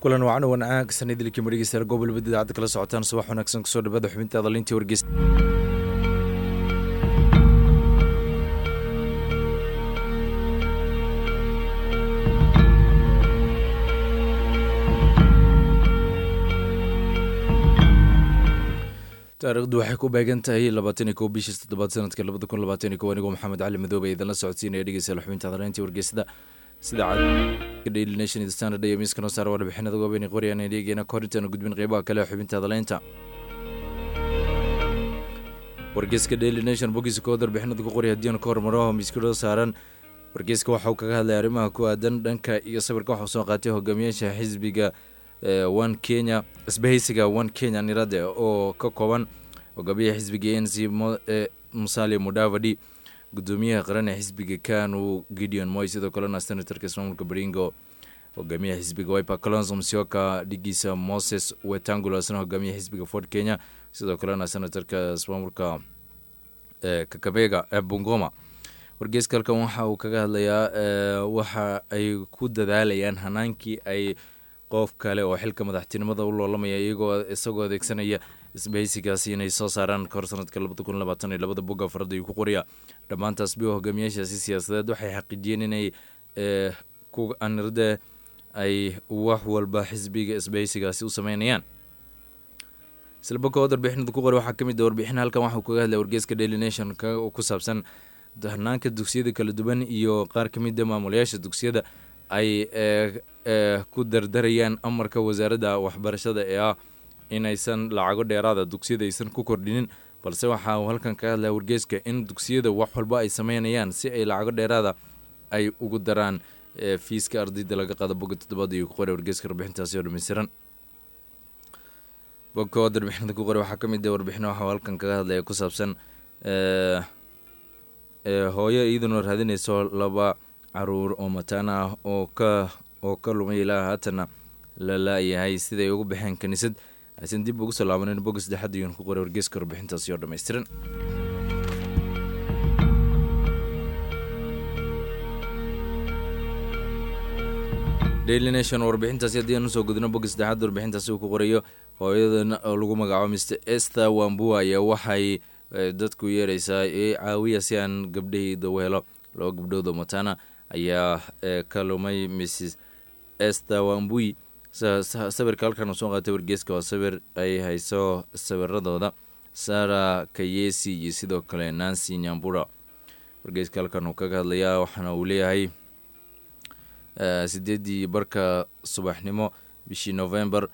kulan wacan wanaagsan idilkii marigeysa gobol badida aad kala socotaan subax wanaagsan kusoo dhawaada xubinta adalintii wargeysa taariikhdu waxay ku beegan tahay 21 bishii 7 sanadka 2021 anigoo Maxamed Cali Madoobe idin la socodsiinaya dhageysta xubinta adalintii wargeysada sida cad Daily Nation Standard iyo miiskano saar warbixinada goobeen qoriyaan eegeena korintan gudbin qeybaha kale xubinta adalinta wargeyska Daily Nation bogiska kooda warbixinada ku qoriya diin ka hormaro miiskano saaran wargeyska waxa uu kaga hadlay arrimaha ku aadan dhanka iyo sawirka waxa soo qaatay hogaamiyaasha xisbiga One Kenya isbahaysiga One Kenya nirade oo ka kooban hogaamiyaha xisbiga ANC Musalia Mudavadi gudoomiyaha qaran ee xisbiga KANU Gideon Moi sidoo kale senatorka Ismaamulka Baringo hogaamiyaha xisbiga Wiper Kalonzo Musyoka Digisa Moses Wetangula hogaamiyaha xisbiga Ford Kenya sidoo kale senatorka Ismaamulka Kakamega Bungoma wargeyska halkan waxa uu kaga hadlayaa waxa ay ku dadaalayaan hanaankii ay qof kale oo xilka madaxtinimada u loolamaya isagoo adeegsanaya isbahaysigaasi inay soo saaraan kor sanadka 2022 boga farada ku qoriya dhamaantaas biyo hogaamiyaashaasi siyaasadeed waxay xaqiijiyeen inay ku anirde ay wax walba xisbiga isbahaysigaasi u sameynayaan silbaka warbixinada ku qori waxaa kamid ah warbixin halkan waxa uu kaga hadlay wargeyska Daily Nation ku saabsan hanaanka dugsiyada kala duwan iyo qaar kamid ah maamulayaasha dugsiyada ay ku dardarayaan amarka wasaaradda waxbarashada ee inaysan lacago dheeraada dugsiyada aysan ku kordhinin balse waxa uu halkan ka hadlay wargeyska in dugsiyada wax walba ay sameynayaan si ay lacago dheeraada ay ugu daraan fiiska ardayda laga qaado boga 7 iyo qoray wargeyska warbixintaasi oo dhameystiran boga warbixinada ku qoray waxaa kamid ah warbixin waxa halkan kaga hadlay ku saabsan hooyo iyaduna raadinayso laba caruur oo mataana oo ka lumay ilaa haatan la laayahay siday ugu baxeen kaniisad aysan dib ugu soo laabanin boga 3 iyo ku qoray wargeyska warbixintaasi oo dhameystiran Daily Nation warbixintaasi hadii aan soo gudbino boga 3 warbixintaasi uu ku qorayo hooyadan oo lagu magacaabo Mr Esther Wambua ayaa waxay dadku yeeraysaa caawiya si aan gabdhaheeda u helo loo gabdhoodo mataana ayaa ka lumay Mrs Esther Wambui sawirka halkan soo qaatay wargeyska waa sawir ay hayso sawiradooda Sara Kayesi iyo sidoo kale Nancy Nyambura wargeyska halkan uu kaga hadlayaa waxana uu leeyahay 8 barka subaxnimo bishii November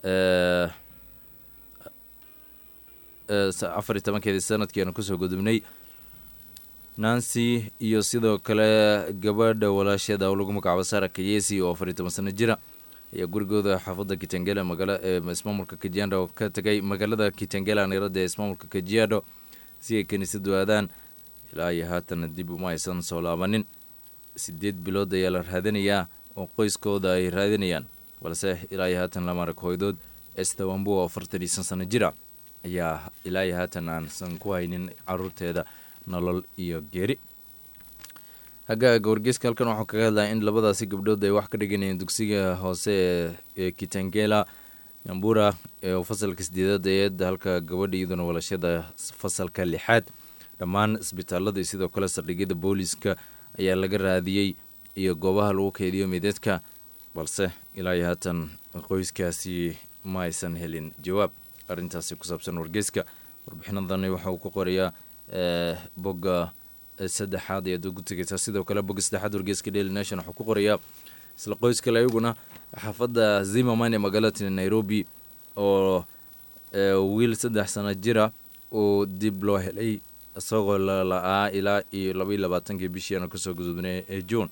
14 sanadkii ku soo gudubnay Nancy iyo sidoo kale gabadha walaasheeda oo lagu magacaabo Sara Kayesi oo 14 sano jira ayaa gurigooda xaafadda Kitengela magaalada Ismaamulka Kajiado ka tagay magaalada Kitengela nirada Ismaamulka Kajiado si ay kaniisadu aadaan ilaa ay haatan dib uma aysan soo laabanin 8 bilood ayaa la raadinayaa oo qoyskooda ay raadinayaan balse ilaa ay haatan lama arag hooyadood Esther Wambua oo 40 sano jira ayaa ilaa ay haatan aan san ku haynin caruurteeda nolol iyo geeri hagaaga wargeyska halkan waxaa kaga hadlaa in labadaasi gabdhood ay wax ka dhiganayeen dugsiga hoose ee Kitengela Nyambura ee fasalka 8 halka gabadha iyaduna walashada fasalka 6 dhammaan isbitaalada sidoo kale saldhigyada booliska ayaa laga raadiyay iyo goobaha lagu keydiyo meedadka balse ilaa haatan qoyskaasi ma aysan helin jawaab arintaasi ku saabsan wargeyska warbixinadan waxa uu ku qorayaa boga 3 ee dugsiga sidoo kale boga 3 wargeyska Daily Nation waxa ku qorayaa isla qoyska layguna xaafadda Zimmerman ee magaalada Nairobi oo wiil 3 sano jira oo dib loo helay asagoo la ilaa 22 bishii aan ku soo gudubnay ee June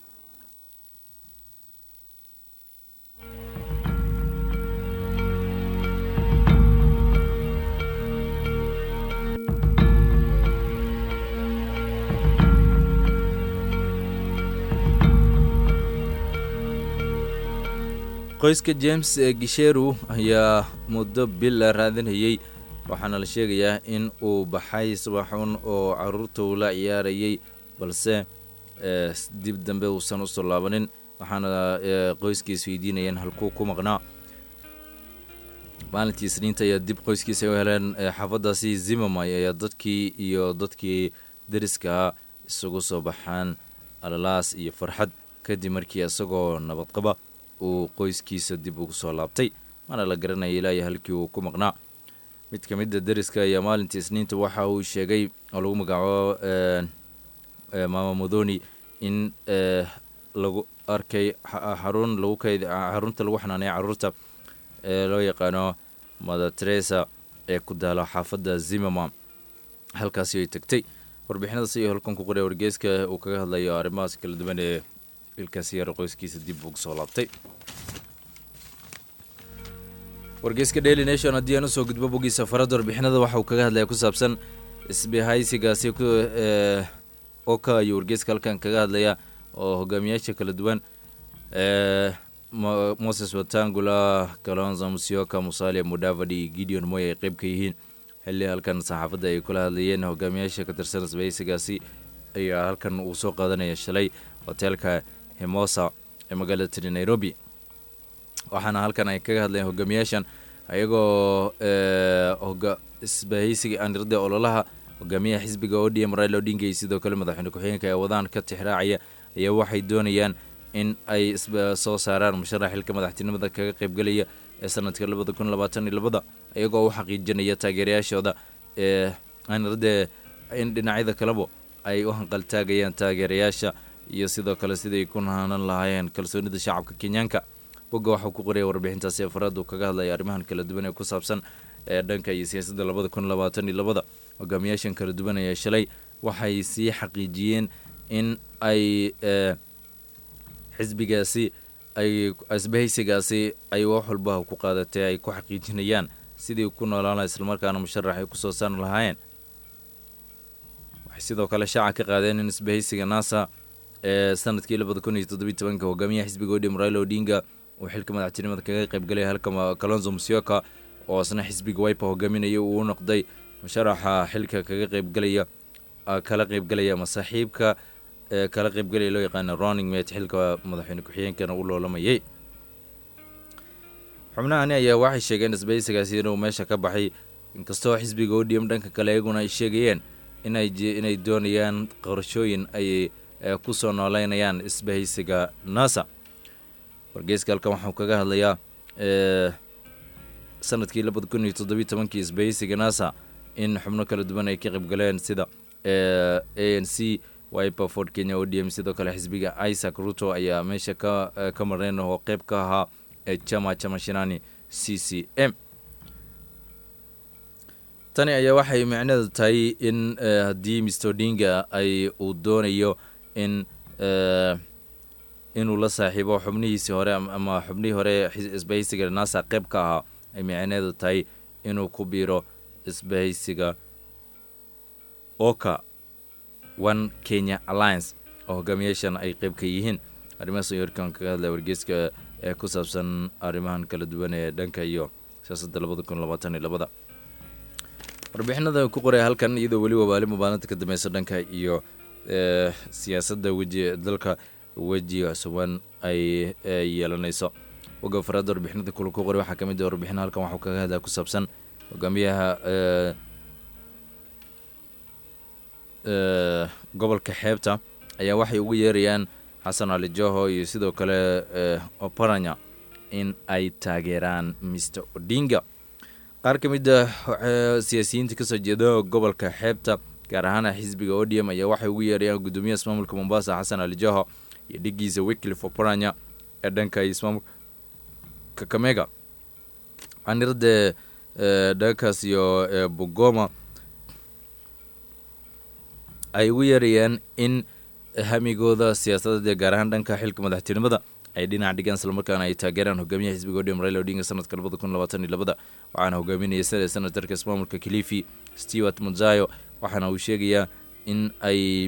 qoyska James Gisheru ayaa muddo bil raadinayay waxaana la sheegayaa in uu baxay subaxun oo caruurta uu la ciyaarayay balse dib dambe uusan u soo laabanin waxaana qoyskiisa weydiinayeen halkuu ku maqnaa maalintii Isniinta ayaa dib qoyskiisa u heleen xaafadaasi Zimmerman ayaa dadkii deriska isugu soo baxaan alalaas iyo farxad kadib markii isagoo nabad qaba uu qoyskiisa dib ugu soo laabtay mana la garanayay ilaa halkii uu ku maqnaa. mid ka mid ah deriska ayaa maalintii Isniinta waxa uu sheegay oo lagu magacaabo Mama Mudhoni in lagu arkay xarunta lagu xanaaneeyo carruurta loo yaqaano Mother Teresa ee ku daala xaafadda Zimmerman halkaasi ay tagtay. warbixinadaas iyo halkan ku qoray wargeyska uu kaga hadlayo arrimahaas kala duwan ee ilkaasi yar qoyskiisa dib ugu soo laabtay. wargeyska Daily Nation haddii aan soo gudbo bogiisa farada warbixinada waxa uu kaga hadlaya ku saabsan isbahaysigaasi oo ka iyo wargeyska halkan kaga hadlaya oo hogaamiyaasha kala duwan Moses Wetangula, Kalonzo Musyoka, Musalia Mudavadi, Gideon Moi ay qayb ka yihiin xilli halkan saxaafadda ay kula hadlayeen hogaamiyaasha ka tirsan isbahaysigaasi ayaa halkan uu soo qaadanaya shalay hotelka Hermosa ee magaalada Nairobi. waxaana halkan ay kaga hadlayeen hogaamiyaashan ayagoo isbahaysiga aanirada ololaha hogaamiyaha xisbiga ODM Raila Odinga iyo sidoo kale madaxweyne ku-xigeenka ee wadaan ka tixraacaya ayaa waxay doonayaan in ay soo saaraan musharax xilka madaxtinimada kaga qaybgalaya ee sanadka 2022 ayagoo u xaqiijinaya taageerayaashooda aanirada in dhinacyada kaleba ay u hanqaltaagayaan taageerayaasha iyo sidoo kale siday ku naanan lahaayeen kalsoonida shacabka Kenyaanka. boga waxa ku qoray warbixintaasi faradu kaga hadlaya arrimahan kala duwan ee ku saabsan dhanka iyo siyaasadda 2022 hogaamiyaashan kala duwan ee shalay waxay sii xaqiijiyeen in ay xisbigaasi ay isbahaysigaasi ay wax walba ku qaadatay ay ku xaqiijinayaan sidii ku noolaanay isla markaana musharax ay ku soo saaran lahaayeen. waxay sidoo kale shacab ka qaadeen in isbahaysiga NASA sanadkii 2017 hogaamiyaha xisbiga ODM Raila Odinga uu xilka madaxtinimada kaga qaybgalay halka Kalonzo Musyoka oo asna xisbiga Wiper hogaaminaya uu noqday musharaxa xilka kaga qaybgalaya masaaxiibka kala qaybgalaya loo yaqaan running mate xilka madaxweyne ku-xigeenkana uu loolamayay. xubnahani ayaa waxay sheegeen isbahaysigaasi inuu meesha ka baxay inkastoo xisbiga ODM dhanka kale iyaguna ay sheegayeen inay doonayaan qorshooyin ay ku soo nooleynayaan isbahaysiga NASA. wargeyska halkan waxaa kaga hadlayaa sanadkii 2017 isbahaysiga NASA in xubno kala duwan ay ka qaybgaleen sida ANC, Wiper, Ford Kenya, ODM sidoo kale xisbiga Isaac Ruto ayaa meesha ka mareen oo qayb ka ahaa chama shinani CCM. tani ayaa waxay macnaheedu tahay in haddii Mr. Odinga uu doonayo inuu la saaxiibo xubnihiisii hore ama xubnihii hore isbahaysiga NASA qayb ka ahaa ay macnaheedu tahay inuu ku biiro isbahaysiga OKA One Kenya Alliance oo hogaamiyaashan ay qayb ka yihiin. arrimahaas ayaa halkan kaga hadlaya wargeyska ee ku saabsan arrimahan kala duwan ee dhanka iyo siyaasadda 2022. warbixinada ku qoray halkan iyadoo weli maalinta ka dambaysa dhanka iyo siyaasadda dalka weji cusubaan ay yeelanayso. boga farada warbixinada ku qoray waxaa ka mid ah warbixin halkan waxaa kaga hadlaya ku saabsan hogaamiyaha gobolka xeebta ayaa waxay ugu yeerayaan Hassan Ali Joho iyo sidoo kale Oparanya in ay taageeraan Mr. Odinga. qaar ka mid ah siyaasiyiinta ka soo jeeda gobolka xeebta gaar ahaan xisbiga ODM ayaa waxay ugu yeerayaan gudoomiyaha ismaamulka Mombasa Hassan Ali Joho iyo dhigiisa Wycliffe Oparanya ee dhanka ismaamulka Kakamega. anirada dhankaas iyo Bungoma ay ugu yeerayaan in hamigooda siyaasadda gaar ahaan dhanka xilka madaxtinimada ay dhinac dhigaan isla markaana ay taageeraan hogaamiyaha xisbiga ODM Raila Odinga sanadka 2022 waxaana hogaaminaya senatarka ismaamulka Kilifi Stewart Muzayo waxaana uu sheegayaa in ay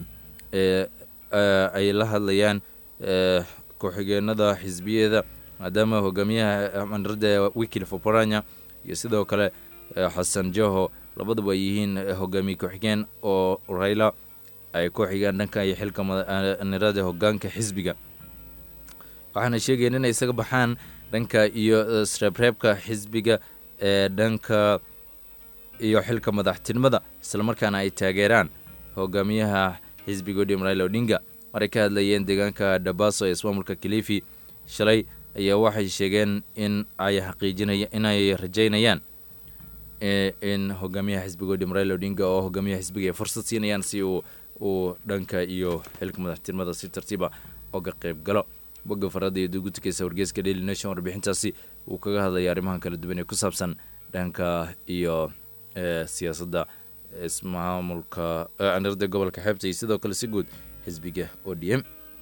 la hadlayaan ku-xigeenada xisbiyada maadaama hogaamiyaha anirada Wycliffe Oparanya iyo sidoo kale Hassan Joho labaduba ay yihiin hogaamiye ku-xigeen oo Raila ay ku xigaan dhanka iyo xilka anirada hogaanka xisbiga. waxaana sheegayeen inay isaga baxaan dhanka iyo sreebreebka xisbiga dhanka iyo xilka madaxtinimada isla markaana ay taageeraan hogaamiyaha xisbiga ODM Raila Odinga. Maray ka hadlayeen deegaanka Dabaso ee ismaamulka Kilifi shalay ayaa waxay sheegeen in ay rajaynayaan in hogaamiyaha xisbiga ODM Raila Odinga oo hogaamiyaha xisbiga ay fursad siinayaan si uu dhanka iyo xilka madaxtinimada si tartiiba uga qayb galo. bogga farada iyo dugutikaysa wargeyska Daily Nation warbixintaasi uu kaga hadlaya arrimahan kala duwan ee ku saabsan dhanka iyo siyaasadda ismaamulka anarda gobolka xeebta iyo sidoo kale si guud xisbiga ODM.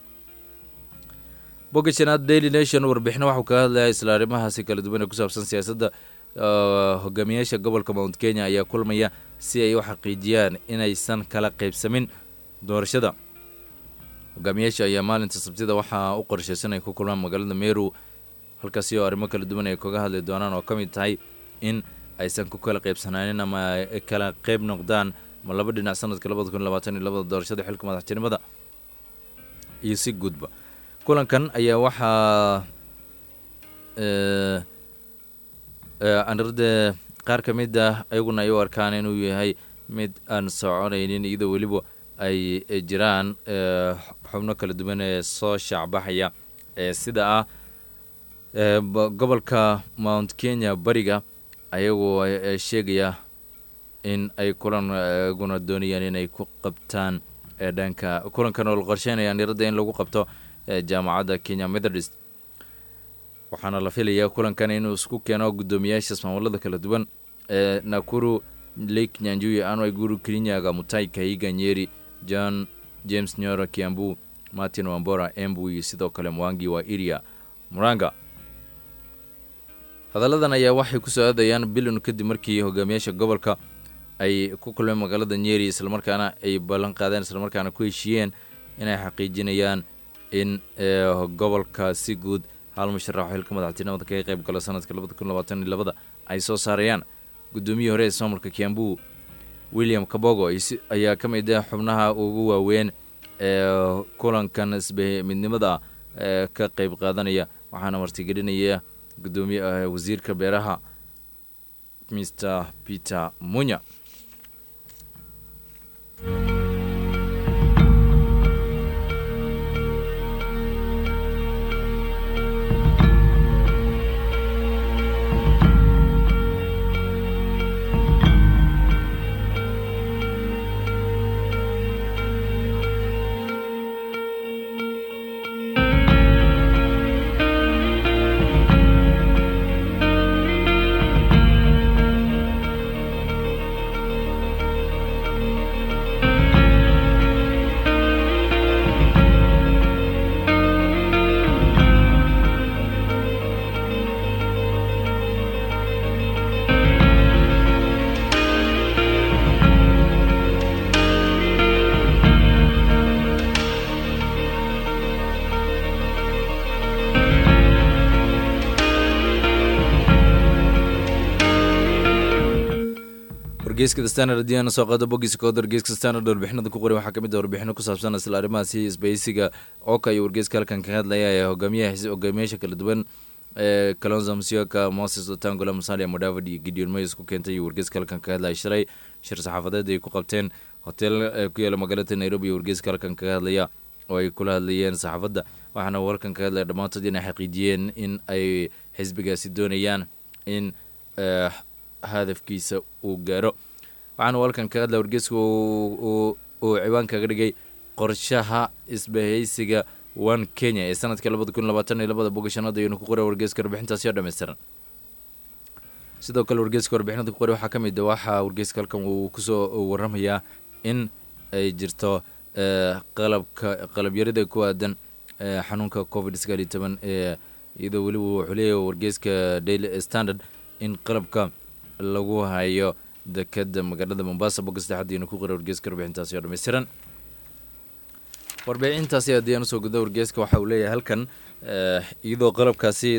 bogga shanaad Daily Nation warbixin waxa uu kaga hadlaya isla arrimahaasi kala duwan ee ku saabsan siyaasadda hogaamiyaasha gobolka Mount Kenya ayaa kulmaya si ay u xaqiijiyaan inaysan kala qaybsamin doorashada. hogaamiyaasha ayaa maalinta Sabtida waxaa u qorsheysan ay ku kulmaan magaalada Meru halkaas oo arrimo kala duwan ay kaga hadli doonaan oo kamid tahay in aysan ku kala qaybsanaanin ama kala qayb noqdaan ma laba dhinac sanadka 2022 doorashada xilka madaxtinimada iyo si gudba. kulankan ayaa waxaa anarda qaar ka mid ah ayaguna ay u arkaan inuu yahay mid aan soconaynin iyadoo weliba ay jiraan xubno kala duwan ee soo shacbaxaya sida gobolka Mount Kenya bariga ayagoo sheegaya in ay kulan doonayaan inay ku qabtaan dhanka kulankan oo la qorsheynaya nirada in lagu qabto jaamacadda Kenya Methodist. waxaana la filayaa kulankan inuu isku keeno gudoomiyaasha ismaamulada kala duwan Nakuru, Lake Nyanjui, Anwar Guru, Kirinyaga, Mutai, Kahiga, Nyeri, John James Nyoro, Kiambu, Martin Wambora, Embu iyo sidoo kale Mwangi wa Iria, Muranga. hadalladan ayaa waxay ku soo aadayaan bilon kadib markii hogaamiyaasha gobolka ay ku kulmeen magaalada Nyeri isla markaana ay ballan qaadeen isla markaana ku heshiiyeen inay xaqiijinayaan in gobolka si guud hal musharax xilka madaxtinimada ka qayb gala sanadka 2022 ay soo saarayaan. gudoomiyaha hore ee ismaamulka Kiambu William Kabogo ayaa ka mid ah xubnaha ugu waaweyn kulankan midnimada ka qayb qaadanaya waxaana martigelinaya gudoomiyaha wasiirka beeraha Mr. Peter Munya. wargeyska Standard diyaana soo qaado bogiska koodar wargeyska Standard warbixinada ku qoray waxaa kamid ah warbixino ku saabsan isla arrimahaasi isbaysiga oo ka iyo wargeyska halkan ka hadlaya ee hogaamiyaasha kala duwan Kalonzo Musyoka, Moses Wetangula, Musalia Mudavadi, Gideon Moi isku keentay iyo wargeyska halkan ka hadlaya shalay shir saxaafadeed ay ku qabteen hotel ku yaala magaalada Nairobi iyo wargeyska halkan ka hadlaya oo ay kula hadlayeen saxaafadda waxaana halkan ka hadlaya dhamaantood inay xaqiijiyeen in ay xisbigaasi doonayaan in hadafkiisa uu gaaro. waxaana halkan ka hadlaya wargeyska uu ciwaan kaga dhigay qorshaha isbahaysiga One Kenya ee sanadka 2022 bogashanaad ayuu ku qoray wargeyska warbixintaasi oo dhameystiran. sidoo kale wargeyska warbixinada ku qoray waxaa kamid ah waxa wargeyska halkan uu ku soo waramayaa in ay jirto qalab yarida ku aadan xanuunka COVID-19 iyadoo weli uu xuleeyo wargeyska Daily Standard in qalabka lagu hayo dekada magaalada Mombasa bogasta hadii ku qoray wargeyska warbixintaasi oo dhameystiran. warbixintaasi hadii aan soo gudo wargeyska waxa uu leeyahay halkan iyadoo qalabkaasi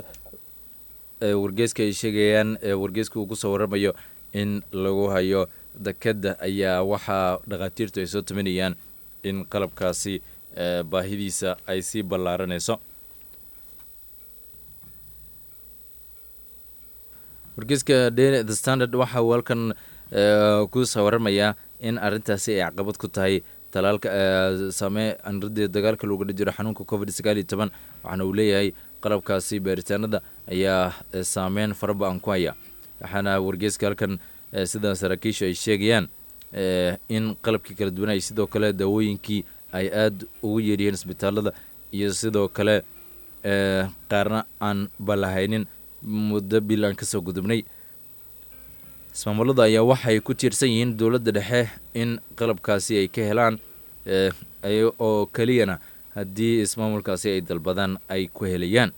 wargeyska ay sheegayaan wargeyska uu ku soo waramayo in lagu hayo dekada ayaa waxa dhaqaatiirtu ay soo taminayaan in qalabkaasi baahidiisa ay si ballaaranayso. wargeyska the standard waxa uu halkan ku soo waramayaa in arrintaasi ay caqabad ku tahay talaalka saamee anradii dagaalka looga jiro xanuunka covid-19 waxaana uu leeyahay qalabkaasi baaritaanada ayaa saameyn faraba'an ku haya waxaana wargeyska halkan sida saraakiisha ay sheegayaan in qalabkii kala duwan ay sidoo kale daawooyinkii ay aad ugu yeedhiyeen isbitaalada iyo sidoo kale qaarna aan balahaynin muddo bil aan kasoo gudubnay ismaamulada ayaa waxay ku tiirsan yihiin dowladda dhexe in qalabkaasi ay ka helaan oo keliyana haddii ismaamulkaasi ay dalbadaan ay ku helayaan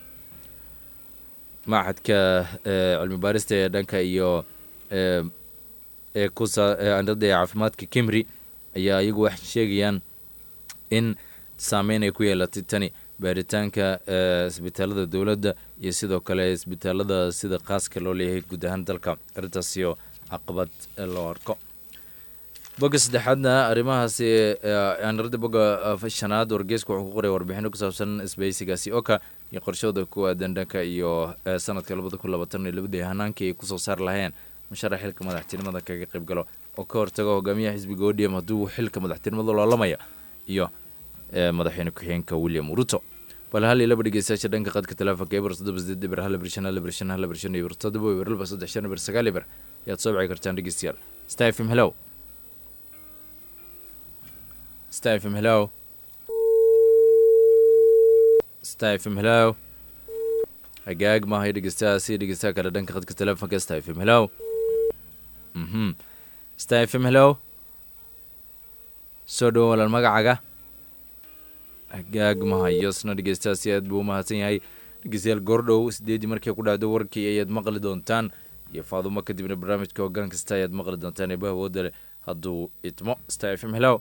machadka cilmi baarista ee dhanka iyo andada ee caafimaadka kimri ayaa iyagu waxay sheegayaan in saameyn ay ku yeelatay tani baaritaanka isbitaalada dowladda iyo sidoo kale isbitaalada sida qaaska loo leeyahay guud ahaan dalka arrintaasiyo caqabad loo arko boga saddexaadna arrimahaasi anarada boga shanaad wargeysku wuxuu ku qoray warbixino ku saabsan isbaysigaasi oka iyo qorshooda ku aadan dhanka iyo sanadka 2022 hanaankii ay kusoo saar lahayeen musharax xilka madaxtinimada kaga qayb galo oo ka hortaga hogaamiyaha xisbiga ODM hadduu xilka madaxtinimada loolamaya iyo madaxweyne ku-xigeenka William Ruto bal hal ila badhigeysaasha dhanka qadka telefoonka eber 7 yaad soo bixi kartaan dhegeystayaal Stephen hello Stephen hello Stephen hello hagaag ma hay dhegeystaha kale dhanka qadka telefoonka Stephen hello Stephen hello soo dhawo walaal magacaaga hagaag ma hayo isna dhegeystaasi aad buu mahadsan yahay dhegeystayaal goordhow 8 markii ku dhacdo warkii ayaad maqli doontaan iyo faadumo kadibna barnaamijka hoggaan kasta ayaad maqli doontaan eebaha wadale hadduu idmo Stephen hello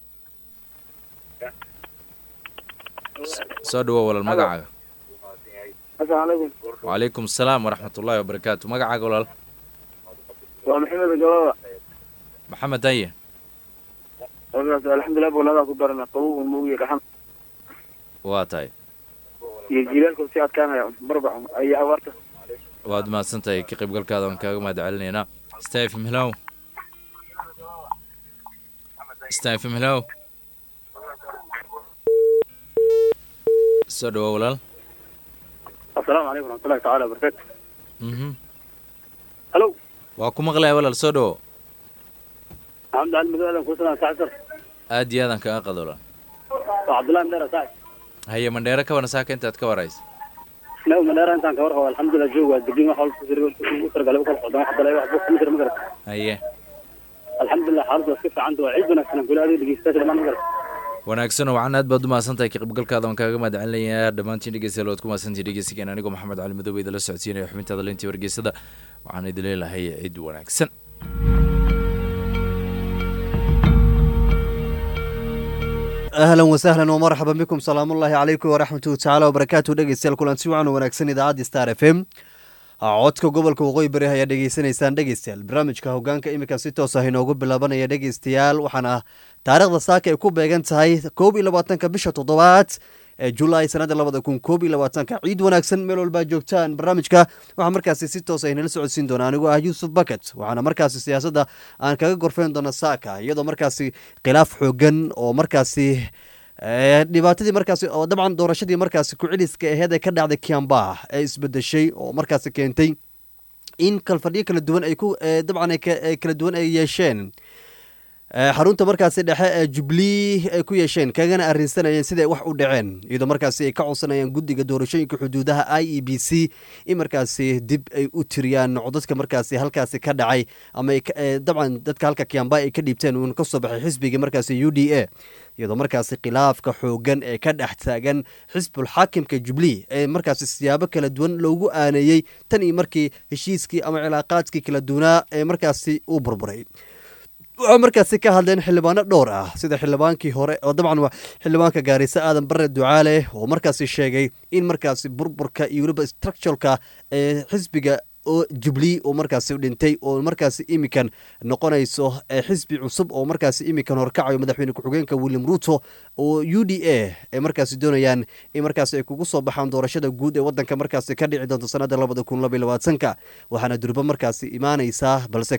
soo dhawo walaal magacaaga وعليكم السلام ورحمة الله وبركاته مقعك ولا محمد الجواب محمد أيه الحمد لله والله قدرنا قوة الموية رحم واتاي يجيلكم ساعات كان بربع أي عورته واد ما سنتي كيف قال كذا كذا ما دعلني هنا ستايف مهلاو ستايف مهلاو سودو ولا السلام عليكم ورحمة الله تعالى وبركاته. هلو. وأكون مغلى ولا السودو؟ الحمد لله مدولا كوسنا ساعتر. أدي هذا كأقد ولا؟ عبد الله مدير ساعت. هي من ديرك وأنا ساكن أنت تكبر رئيس. لا من دير أنت كبر هو الحمد لله جو الدقيقة حال وسر قلبك الحضان حتى لا يحب مدير مقر. هي. الحمد لله حارس كيف عنده عيبنا كنا نقول هذه دقيقة ما مقر. wanaagsan oo waxaan aad baad u mahadsantahay ka qaybgalkaada aan kaaga mahadcelinayaa dhammaantiin dhegeystayaal waad ku mahadsantihiin dhegeysigan anigoo maxamed cali madow idin la socodsiinaya xubintaada leyntii wargeysada waxaan idin leeyahay cid wanaagsan أهلا وسهلا ومرحبا بكم سلام الله عليكم ورحمة تعالى وبركاته dhegeystayaal kulanti wacan wanaagsan idaacadda Star FM codka gobolka waqooyi bari ayaa dhageysanaysaan dhegeystayaal barnaamijka hoggaanka imika si toos ah inoogu bilaabanaya dhegeystayaal waxaana taariikhda saaka ay ku beegan tahay 22 bisha 7 ee July sanada 2021 ciid wanaagsan meel walba joogtaan barnaamijka waxa markaasi si toos ah inala socodsiin doona anigu ah Yusuf Bakat waxaana markaasi siyaasadda aan kaga gorfeen doona saaka iyadoo markaasi khilaaf xoogan oo markaasi dhibaatadii markaasi oo dabcan doorashadii markaasi ku celiska ahayd ee ka dhacday Kiambaa ee isbedeshay oo markaasi keentay in kalfadhiyo kala duwan ay ku dabcan ay kala duwan ay yeesheen xarunta markaasi dhexe ee Jubilee ay ku yeesheen kagana arrinsanayeen sida wax u dhaceen iyadoo markaasi ay ka codsanayaan guddiga doorashooyinka xuduudaha IEBC in markaasi dib ay u tiriyaan codadka markaasi halkaasi ka dhacay ama dabcan dadka halka Kiambaa ay ka dhiibteen uu ka soo baxay xisbiga markaasi UDA iyadoo markaasi khilaafka xoogan ee ka dhex taagan xisbul xaakimka Jubilee ee markaasi siyaabo kala duwan loogu aaneeyay tan iyo markii heshiiskii ama cilaaqaadkii kala duwanaa ee markaasi uu burburay waxaa markaasi ka hadleen xildhibaano dhowr ah sida xildhibaankii hore oo dabcan waa xildhibaanka Gaarisa Aadan Barre Ducaale oo markaasi sheegay in markaasi burburka iyo waliba structuralka ee xisbiga oo Jubilee oo markaasi dhintay oo markaasi imikan noqonayso xisbi cusub oo markaasi imikan horkacayo madaxweyne ku-xigeenka William Ruto oo UDA ay markaasi doonayaan in markaasi ay kugu soo baxaan doorashada guud ee wadanka markaasi ka dhici doonto sanada 2022 waxaana durba markaasi imaanaysaa balse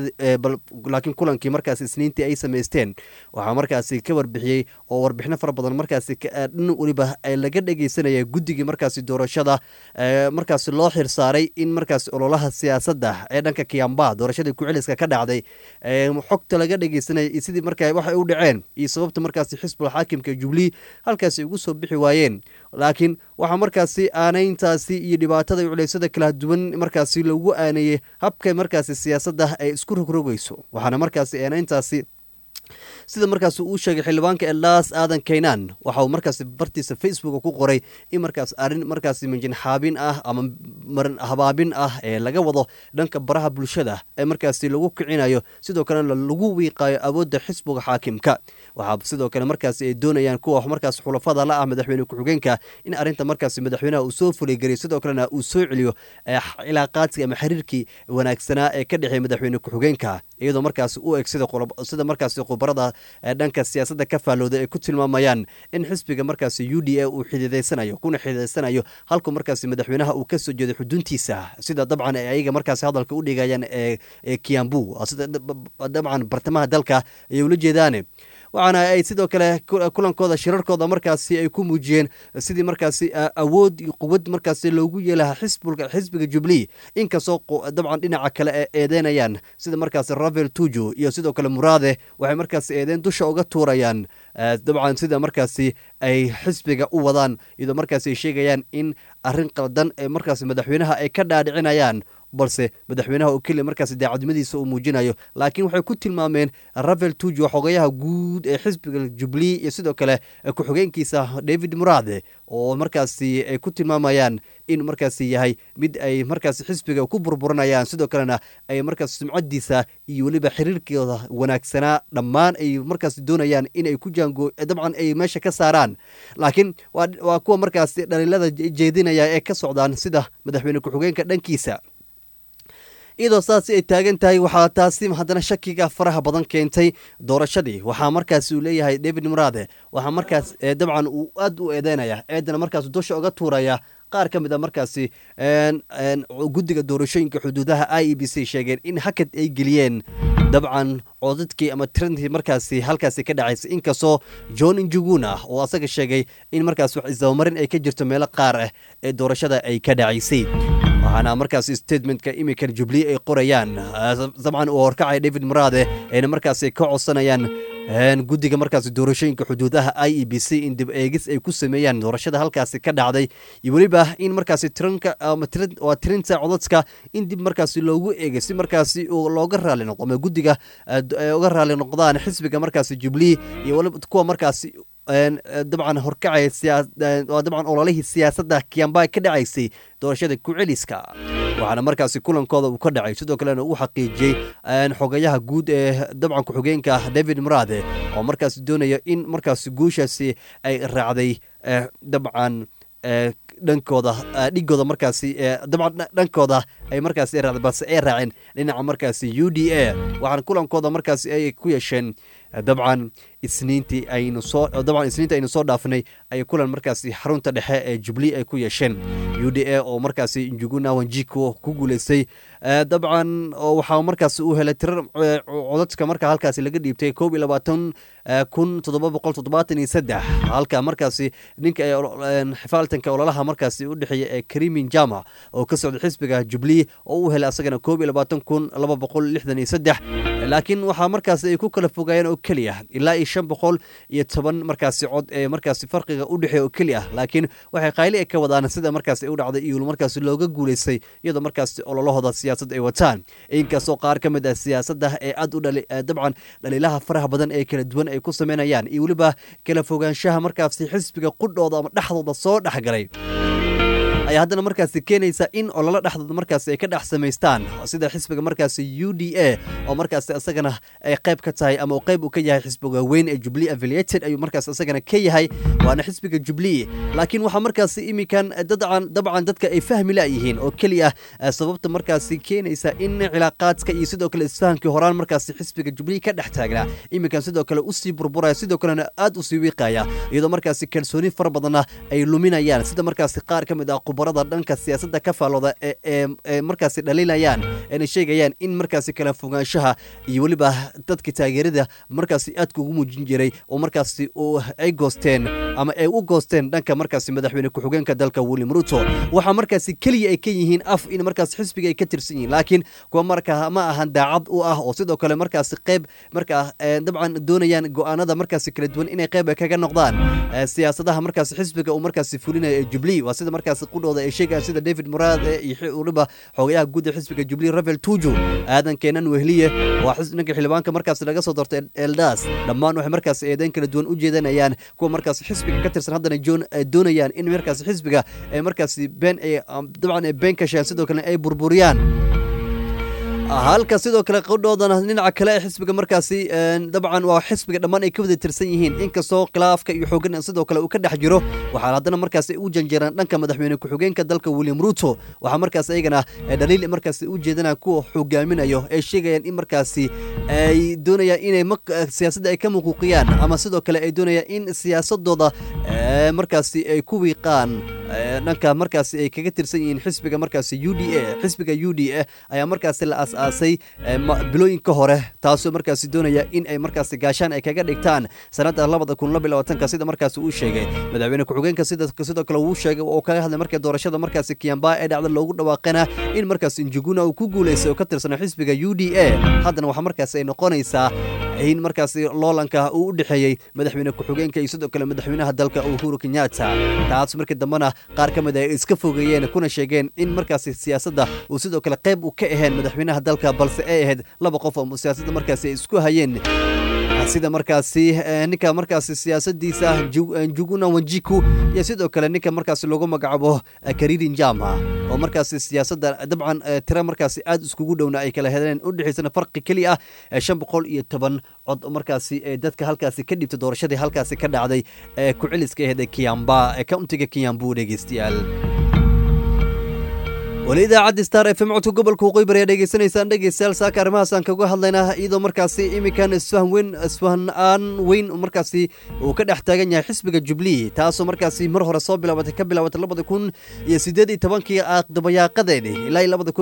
laakiin kulankii markaasi isniintii ay sameysteen waxaa markaasi ka warbixiyey oo warbixino fara badan markaasi dhan waliba ay laga dhageysanaya guddigii markaasi doorashada markaasi loo xirsaaray in markaasi ololaha siyaasadda ee dhanka Kiambaa doorashadii ku-celiska ka dhacday xogta laga dhageysanayay sidii markaa waxay u dhaceen iyo sababta markaasi xisbul xaakimka Jubilee halkaasi ugu soo bixi waayeen laakiin waxaa markaasi aaneyntaasi iyo dhibaatada iyo culeysada kala duwan markaasi lagu aaneeyay habka markaasi siyaasadda ay isku rogrogayso waxaana markaasi aaneyntaasi sida markaas uu sheegay xildhibaanka Elas Aadan Keenan waxa uu markaas bartiisa Facebook ku qoray in markaas arin markaas minjin xaabin ah ama maran habaabin ah ee laga wado dhanka baraha bulshada ee markaas lagu kicinayo sidoo kale lagu wiiqayo awoodda xisbiga xaakimka waxa sidoo kale markaas ay doonayaan kuwa markaas xulafada la ah madaxweyne ku-xigeenka in arinta markaas madaxweynaha uu soo fulay gariyo sidoo kalena uu soo celiyo cilaaqaadkii ama xiriirkii wanaagsanaa ee ka dhaxay madaxweyne ku-xigeenka iyadoo markaas uu sida markaas khubarada dhanka siyaasadda ka faalooday ay ku tilmaamayaan in xisbiga markaas UDA uu xidideysanayo halka markaas madaxweynaha uu ka soo jeedo xuduntiisa sida dabcan ay ayaga markaas hadalka u dhigayaan Kiambu sida dabcan bartamaha dalka ay ula jeedaan waxaana ay sidoo kale kulankooda shirarkooda markaasi ay ku muujiyeen sidii markaasi awood iyo quwad markaasi loogu yeelaha xisbiga Jubilee inkastoo dabcan dhinaca kale ay eedeynayaan sida markaasi Ravel Tuju iyo sidoo kale Muraade waxay markaasi eedeen dusha uga tuurayaan dabcan sida markaasi ay xisbiga u wadaan iyadoo markaasi ay sheegayaan in arrin qaldan ee markaasi madaxweynaha ay ka dhaadhicinayaan balse madaxweynaha oo kaliya markaas daacadnimadiisa uu muujinayo laakiin waxay ku tilmaameen Ravel Tuju xogayaha guud ee xisbiga Jubilee iyo sidoo kale ku-xigeenkiisa David Muraade oo markaasi ay ku tilmaamayaan in markaasi yahay mid ay markaasi xisbiga ku burburinayaan sidoo kalena ay markaas sumcadiisa iyo waliba xiriirkooda wanaagsanaa dhammaan ay markaasi doonayaan in ay ku jaango dabcan ay meesha ka saaraan laakiin waa kuwa markaasi dhaliilada jeedinaya ee ka socdaan sida madaxweyne ku-xigeenka dhankiisa iyadoo saasi ay taagan tahay waxaa taasi haddana shakiga faraha badan keentay doorashadii waxaa markaas uu leeyahay David Muraade waxaa markaas dabcan uu aad u eedeynaya eedana markaas dusha uga tuuraya qaar ka mid ah markaasi guddiga doorashooyinka xuduudaha IEBC sheegeen in hakad ay geliyeen dabcan codadkii ama trendkii markaasi halkaasi ka dhacaysay inkastoo John Njuguna oo asaga sheegay in markaas wax isdabamarin ay ka jirto meelo qaar ah ee doorashada ay ka dhacaysay waxaana markaasi statementka imikan Jubilee ay qorayaan dabcan uu horkacay David Muraade ayna markaasi ka codsanayaan guddiga markaasi doorashooyinka xuduudaha IEBC in dib eegis ay ku sameeyaan doorashada halkaasi ka dhacday iyo waliba in markaasi tirinta codadka in dib markaasi loogu eegay si markaasi looga raali noqdo ama guddiga uga raali noqdaan xisbiga markaasi Jubilee iyo waliba kuwa markaasi dabcan horkacay dabcan ololihii siyaasadda Kiambaa ka dhacaysay doorashada ku-celiska waxaana markaasi kulankooda uu ka dhacay sidoo kalena uu xaqiijiyey xogayaha guud ee dabcan ku-xigeenka David Muraade oo markaasi doonaya in markaasi guushaasi ay raacday dabcan dhankooda dhigooda markaasi dabcan dhankooda ay markaasi raacday balse ay raaceen dhinaca markaasi UDA waxaana kulankooda markaasi ay ku yeesheen dabcan isniintii aynu soo dhaafnay ay kulan markaasi xarunta dhexe ee Jubilee ay ku yeesheen UDA oo markaasi Njuguna Wanjiku ku guuleystay dabcan waxa markaasi uu helay tirar codadka marka halkaasi laga dhiibtay 12773 halka markaasi ninka xifaaltanka ololaha markaasi u dhaxeeyay ee Karimin Jama oo ka socda xisbiga Jubilee oo uu helay asagana 12263 laakiin waxa markaasi ay ku kala fogaayeen oo kaliya ilaa 510 markaasi cod ee markaasi farqiga u dhaxeeyo oo kaliya laakiin waxay qayli ka wadaan sida markaasi u dhacday iyo markaasi looga guuleystay iyadoo markaasi ololahooda siyaasadda ay wataan inkastoo qaar ka mid ah siyaasadda ee aad u dabcan dhaliilaha faraha badan ee kala duwan ay ku sameynayaan iyo waliba kala fogaanshaha markaasi xisbiga qudhooda ama dhaxdooda soo dhaxgalay ayaa haddana markaasi keenaysa in ololo dhexdooda markaasi ay ka dhex samaystaan sida xisbiga markaasi UDA oo markaasi asagana ay qayb ka tahay ama qayb uu ka yahay xisbiga weyn ee Jubilee affiliated ayuu markaasi asagana ka yahay waana xisbiga Jubilee laakiin waxa markaasi imikan dabcan dadka ay fahmi laayihiin oo kaliya sababta markaasi keenaysa in cilaaqaadka iyo sidoo kale isfahankii horaan markaasi xisbiga Jubilee ka dhex taagnaa imikan sidoo kale u sii burburaya sidoo kalena aad u sii wiiqaya iyadoo markaasi kalsooni fara badan ay luminayaan sida markaasi qaar ka mid ah khubarada dhanka siyaasadda ka faalooda ee markaasi dhaliilayaan ay sheegayaan in markaasi kala fogaanshaha iyo waliba dadka taageerada markaasi aad ugu muujin jiray oo markaasi ay goosteen ama ay u goosteen dhanka markaasi madaxweyne ku-xigeenka dalka William Ruto waxa markaasi kaliya ay ka yihiin af in markaasi xisbiga ay ka tirsan yihiin laakiin kuwa markaa ma ahan daacad u ah oo sidoo kale markaasi qayb markaa dabcan doonayaan go'aanada markaasi kala duwan inay qayb kaga noqdaan siyaasadaha markaasi xisbiga uu markaasi fulinayo ee Jubilee waa sida markaasi qudhooda ay sheegayaan sida David Murad iyo waliba xogayaha guud ee xisbiga Jubilee Rafael Tuju aadan keenan wehliye waa xisbiga xildhibaanka markaasi laga soo doortay Eldas dhammaan waxay markaasi eedayn kala duwan u jeedanayaan kuwa markaasi xisbiga ka tirsan haddana doonayaan in markaasi xisbiga ay markaasi dabcan been ka sheegaan sidoo kale ay burburiyaan halka sidoo kale qodhoodana dhinaca kale ee xisbiga markaasi dabcan waa xisbiga dhammaan ay ka wada tirsan yihiin inkastoo khilaafka iyo xooggan sidoo kale uu ka dhex jiro waxaa haddana markaasi u janjeeraan dhanka madaxweyne ku-xigeenka dalka William Ruto waxaa markaasi ayagana dhaliil markaasi u jeedana kuwa hogaaminayo ay sheegayaan in markaasi ay doonayaan inay siyaasadda ay ka muquuqiyaan ama sidoo kale ay doonayaan in siyaasadooda markaasi ay ku wiiqaan dhanka markaasi ay kaga tirsan yihiin xisbiga markaasi UDA ayaa markaasi la asaasay bilooyinka hore taasoo markaasi doonaya in ay markaasi gaashaan ay kaga dhigtaan sanada 2022 sida markaasi uu sheegay madaxweyne ku-xigeenka sidoo kale uu sheegay oo kaga hadlay markii doorashada markaasi Kiambaa ee dhacda loogu dhawaaqana in markaasi Njuguna uu ku guuleystay oo ka tirsan xisbiga UDA haddana waxa markaasi ay noqonaysaa in markaasi loolanka uu u dhaxeeyay madaxweyne ku-xigeenka iyo sidoo kale madaxweynaha dalka Uhuru Kenyatta taas markii dambana qaar ka mid ah iska fogeeyeen kuna sheegeen in markaasi siyaasadda uu sidoo kale qayb u ka ahayn madaxweynaha dalka balse ay ahayd laba qof oo siyaasadda markaasi isku hayeen sida markaasi ninka markaasi siyaasadiisa Njuguna Wanjiku iyo sidoo kale ninka markaasi lagu magacaabo Kariri Njama oo markaasi siyaasadda dabcan tira markaasi aad iskugu dhowna ay kala heleen u dhaxaysana farqi kali ah 510 cod markaasi dadka halkaasi ka dhibtay doorashadii halkaasi ka dhacday ku celiska ahayd Kiambaa countiga Kiambu dhageystayaal walidaacad Star FM codka gobolka Waqooyi Bari dhageysanaysaan dhageystayaal saaka arrimahaasaan kaga hadlaynaa iyadoo markaasi imikan isfahan weyn markaasi uu ka dhex taagan yahay xisbiga Jubilee taasoo markaasi mar hore soo bilaabatay 2018 dabayaaqadeedii ilaa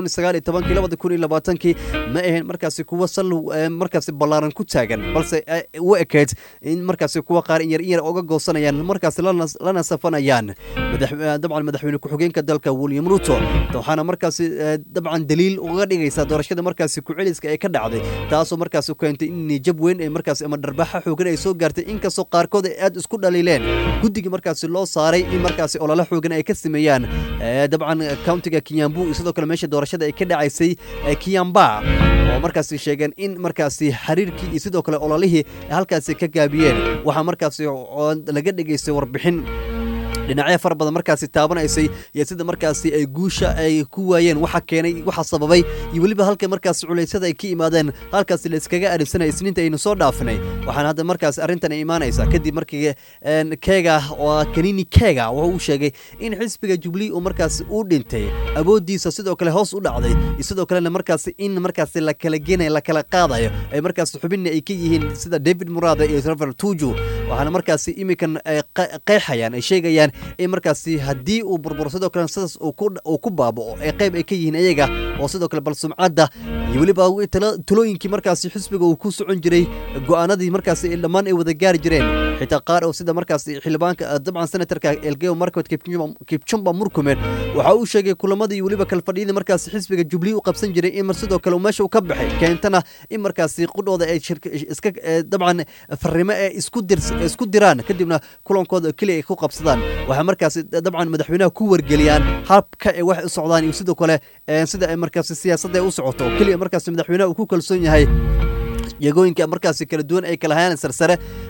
2019 ma ahayn markaasi kuwa sal markaasi ballaaran ku taagan balse u ekeyd in markaasi kuwa qaar in yar uga goosanayaan markaasi lana safanayaan dabcan madaxweyne ku-xigeenka dalka William Ruto markaasi dabcan daliil uga dhigaysa doorashada markaasi ku celiska ay ka dhacday taasoo markaasi keentay in nijab weyn ay markaasi ama darbaxa xoogan ay soo gaartay inkastoo qaarkood ay aad isku dhaliileen guddiga markaasi loo saaray in markaasi olole xoogan ay ka sameeyaan dabcan countiga Kiambu sidoo kale meesha doorashada ay ka dhacaysay Kiambaa oo markaasi sheegeen in markaasi xiriirkii iyo sidoo kale ololihii halkaasi ka gaabiyeen waxa markaasi laga dhageystay warbixin dhinacyo fara badan markaasi taabanaysay iyo sida markaasi ay guusha ay ku waayeen waxa keenay waxa sababay iyo waliba halka markaasi culeysada ay ka imaadeen halkaasi la iskaga arinsanay isniinta aynu soo dhaafinay waxaan hadda markaasi arrintan ay imaanaysaa kadib markii Kega oo Kanini Kega wuxuu u sheegay in xisbiga Jubilee uu markaasi u dhintay awoodiisa sidoo kale hoos u dhacday sidoo kale markaasi in markaasi la kala geenay la kala qaadayo ay markaasi xubin ay ka yihiin sida David Murad iyo Rafael Tuju waxaana markaasi imikan qeexayaan ay sheegayaan in markaasi haddii uu burburo sidoo kale sidaas uu ku baaba'o ay qayb ay ka yihiin ayaga oo sidoo kale bal sumcadda iyo waliba talooyinkii markaasi xisbiga uu ku socon jiray go'aanadii markaasi dhammaan ay wada gaari jireen xitaa qaar oo sida markaasi xildhibaanka dabcan senatorka Elgeyo Marakwet Kipchumba Murkomen waxa uu sheegay kulamadii waliba kala fadhiyada markaasi xisbiga Jubilee u qabsan jiray in sidoo kale meesha uu ka baxay keentana in markaasi qudhooda ay iska dabcan farriimo ay isku diraan kadibna kulankooda kaliya ay ku qabsadaan waxa markaasi dabcan madaxweynaha ku wargeliyaan habka ay wax u socdaan iyo sidoo kale sida ay markaasi siyaasadda u socoto kaliya markaasi madaxweynaha uu ku kalsoon yahay yagooyinka markaasi kala duwan ay kala hayaan sarsare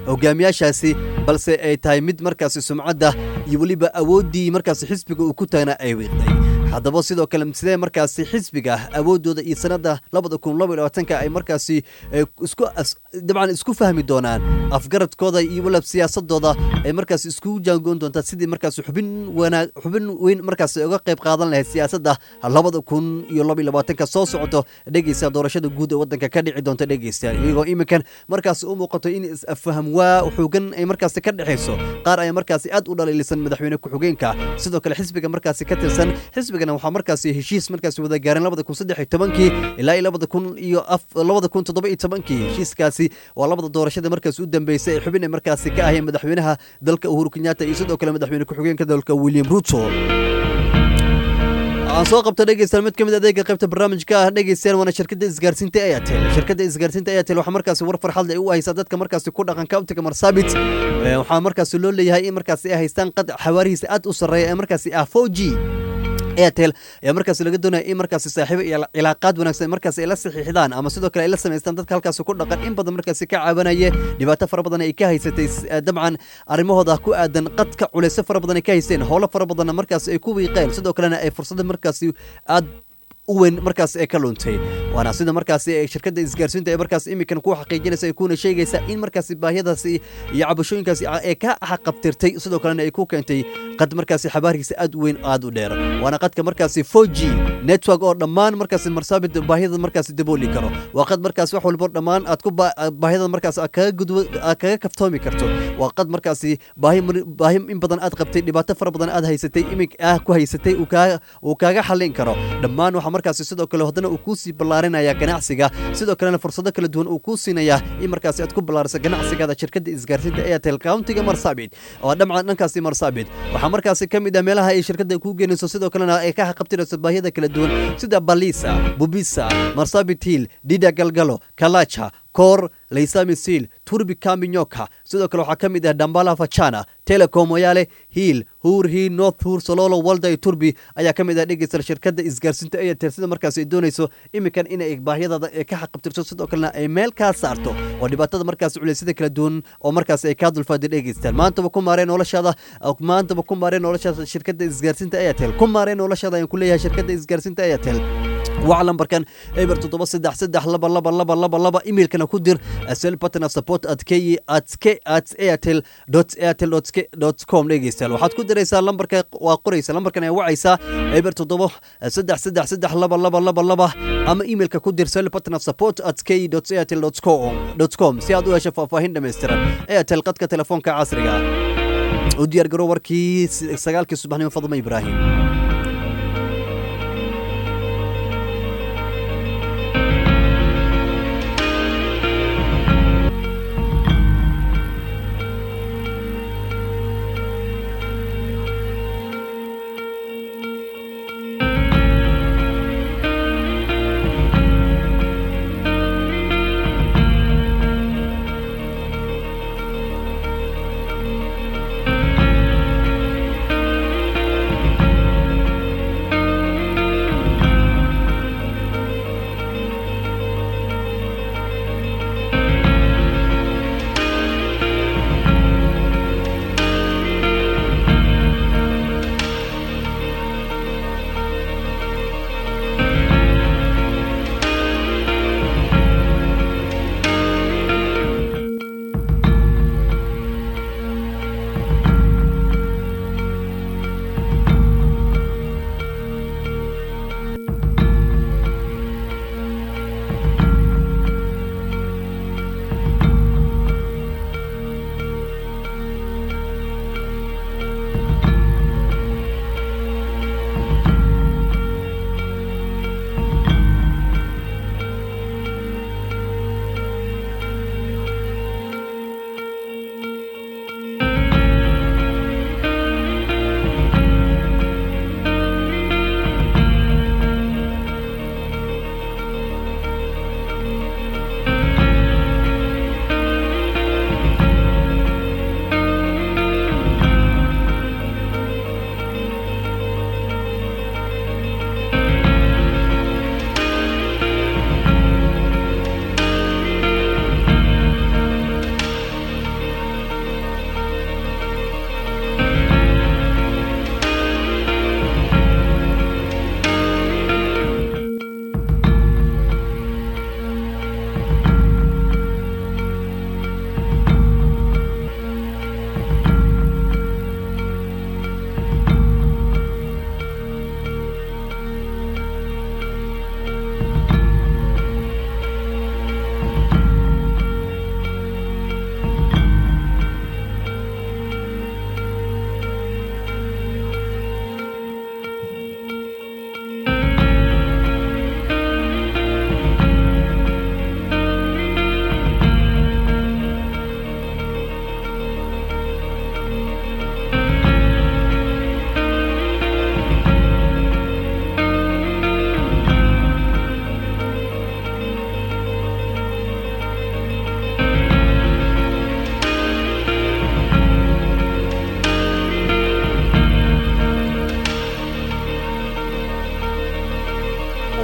hogaamiyaashaasi balse ay tahay mid markaasi sumcadda iyo weliba awooddii markaasi xisbiga uu ku taagna ay wiiqday haddaba sidoo kale sidee markaasi xisbiga awooddooda iyo sanada 2022 ay markaasi dabcan isku fahmi doonaan afgaradkooda iyo waliba siyaasadooda ay markaasi isku jaangoon doontaa sidii markaasi xubin weyn markaasi uga qayb qaadan lahayd siyaasadda 2022 soo socoto dhegeysta doorashada guud ee wadanka ka dhici doonta dhegeysta iyagoo iminkan markaasi u muuqato in isfaham waa xoogan ay markaasi ka dhaxayso qaar ay markaasi aad u dhaliilisan madaxweyne ku-xigeenka sidoo kale xisbiga markaasi ka tirsan xisbigana waxaa markaasi heshiis markaasi wada gaareen 2013 ilaa 2017 heshiiskaasi waa labada doorashada markaasi u dambeysay ee xubin ay markaasi ka ahayeen madaxweynaha dalka Uhuru Kenyatta iyo sidoo kale madaxweyne ku-xigeenka dalka William Ruto aan soo qabta dhegeystayaal mid kamid adeega qaybta barnaamijka dhegeystayaal wana shirkadda isgaarsiinta Airtel waxa markaasi war farxad leh u haysa dadka markaasi ku dhaqan countiga Marsabit waxa markaasi loo leeyahay in markaasi ay haystaan qad xawaarihiisa aad u sareeya ee markaasi 4G Airtel ayaa markaasi laga doonaya in markaasi saaxiibo iyo cilaaqaad wanaagsan markaasi ay la saxiixdaan ama sidoo kale ay la sameystaan dadka halkaasi ku dhaqan in badan markaasi ka caawanaya dhibaato fara badan ay ka haysatay dabcan arrimahooda ku aadan qadka culeys fara badan ay ka haysteen howlo fara badan markaasi ay ku wiiqeen sidoo kalena ay fursad markaasi aad u weyn markaas ee ka luntay waana sida markaasi ee shirkadda isgaarsiinta ee markaas imikan ku xaqiijinaysa ay kuna sheegaysa in markaasi baahiyadaasi iyo cabashooyinkaasi ee ka xaqabtirtay sidoo kalena ay ku keentay qad markaasi xabaarihiisa aad u weyn aad u dheer waana qadka markaasi 4G network oo dhammaan markaasi Marsabit baahiyada markaasi dabooli karo waa qad markaasi wax walba dhammaan aad ku baahiyada markaasi kaga kaftoomi karto waa qad markaasi baahi in badan aad qabtay dhibaato fara badan aad haysatay ku haysatay uu kaaga xalin karo dhammaan waxa markaasi sidoo kale hadana uu ku sii balaarinaya ganacsiga sidoo kale fursado kala duwan uu ku siinaya in markaasi aad ku balaariso ganacsigaada shirkadda isgaarsiinta Airtel countiga Marsabit oo dhammaankaasi Marsabit waxa markaasi kamid ah meelaha ay shirkadda ku geenayso sidoo kalena ay ka xaqabtirayso baahiyada kala duwan sida Balisa Bubisa Marsabit Hill Dida Galgalo Kalacha Kor Leisamisil Turbi Kaminyoka sidoo kale waxa kamid ah Dambala Fachana Telecom Moyale Hill Hurhi North Hur Sololo Walday Turbi ayaa kamid ah dhegeysta shirkadda isgaarsiinta Airtel sida markaas ay doonayso imikan in ay baahiyada ka xaqabtirto sidoo kalena ay meel ka saarto oo dhibaatada markaas culeysada kala duwan oo markaas ay ka dulfaadin dhegeysta maanta ku maareen noloshada shirkadda isgaarsiinta Airtel ku maareen noloshada ay ku leeyahay shirkadda isgaarsiinta Airtel وعلم بركان ايبر 7632222 ايميلكنا كدير اسل باتنا support@airtel.com dhegeystayaal waxaad ku diraysaa lambarka waa qoraysaa lambarkan ay wacaysaa eber 7636222 ama emailka ku dir support@airtel.com si aad u hesho faahfaahin dhameystiran Airtel qadka telefoonka casriga u diyaar garow warkii 9 subaxnimo Fadma Ibrahim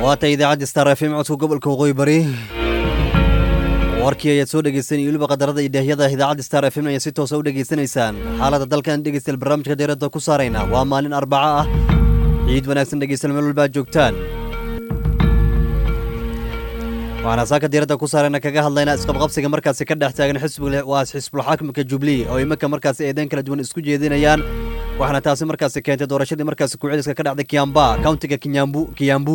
waata idaacadda Star FM codka gobolka Waqooyi Bari warkii ayaad soo dhageysanay waliba qadarada idaahyada idaacadda Star FM ayaa si toos ah u dhageysanaysaan xaaladda dalkan dhageystayaal barnaamijka dheeraadda ku saarayna waa maalin Arbaca ah ciid wanaagsan dhageystayaal meel walba joogtaan waxaana saaka dheeraadda ku saarayna kaga hadlaynaa isqabqabsiga markaasi ka dhex taagan xisbul xaakimka Jubilee oo imanka markaasi eedayn kala duwan isku jeedinayaan waxaana taasi markaasi keentay doorashadii markaasi ku celiska ka dhacday Kiambaa countiga Kiambu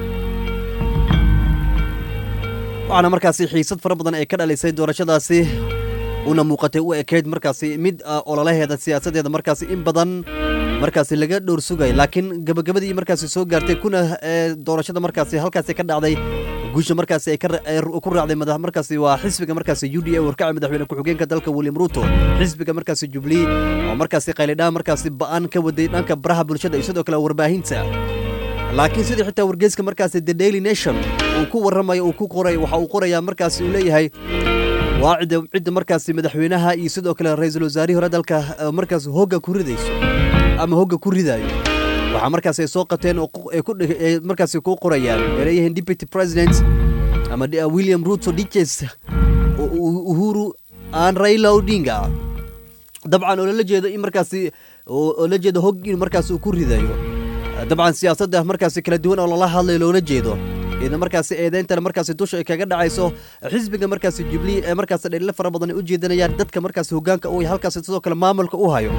waxaana markaasi xiisad fara badan ay ka dhalisay doorashadaasi una muuqatay u ekeyd markaasi mid ololaheeda siyaasadeeda markaasi in badan markaasi laga dhowr sugay laakiin gabagabadii markaasi soo gaartay kuna doorashada markaasi halkaasi ka dhacday guusha markaasi ay ku raacday madax markaasi waa xisbiga markaasi UDA warkaca madaxweyne ku-xigeenka dalka William Ruto xisbiga markaasi Jubilee oo markaasi qaylidhaan markaasi ba'an ka waday dhanka baraha bulshada iyo sidoo kale warbaahinta laakiin sidii xitaa wargeyska markaasi The Daily Nation uu ku waramayo uu ku qoray waxa uu qorayaa markaasi uu leeyahay waa cid markaasi madaxweynaha iyo sidoo kale ra'iisul wasaarihi hore dalka markaasi hogga ku ridayso ama hogga ku ridayo waxa markaasi ay soo qateen oo markaasi ku qorayaan leeyahay deputy president ama William Ruto DJs Uhuru aan Raila Odinga dabcan oo la jeedo in markaasi oo la jeedo hogg in markaasi uu ku ridayo dabcan siyaasadda markaasi kala duwan oo lala hadlay loola jeedo iyada markaasi eedeynta markaasi dusha ay kaga dhacayso xisbiga markaasi Jubilee ee markaasi dhalin fara badan u jeedinayaan dadka markaasi hoggaanka oo halkaasi sidoo kale maamulka u hayo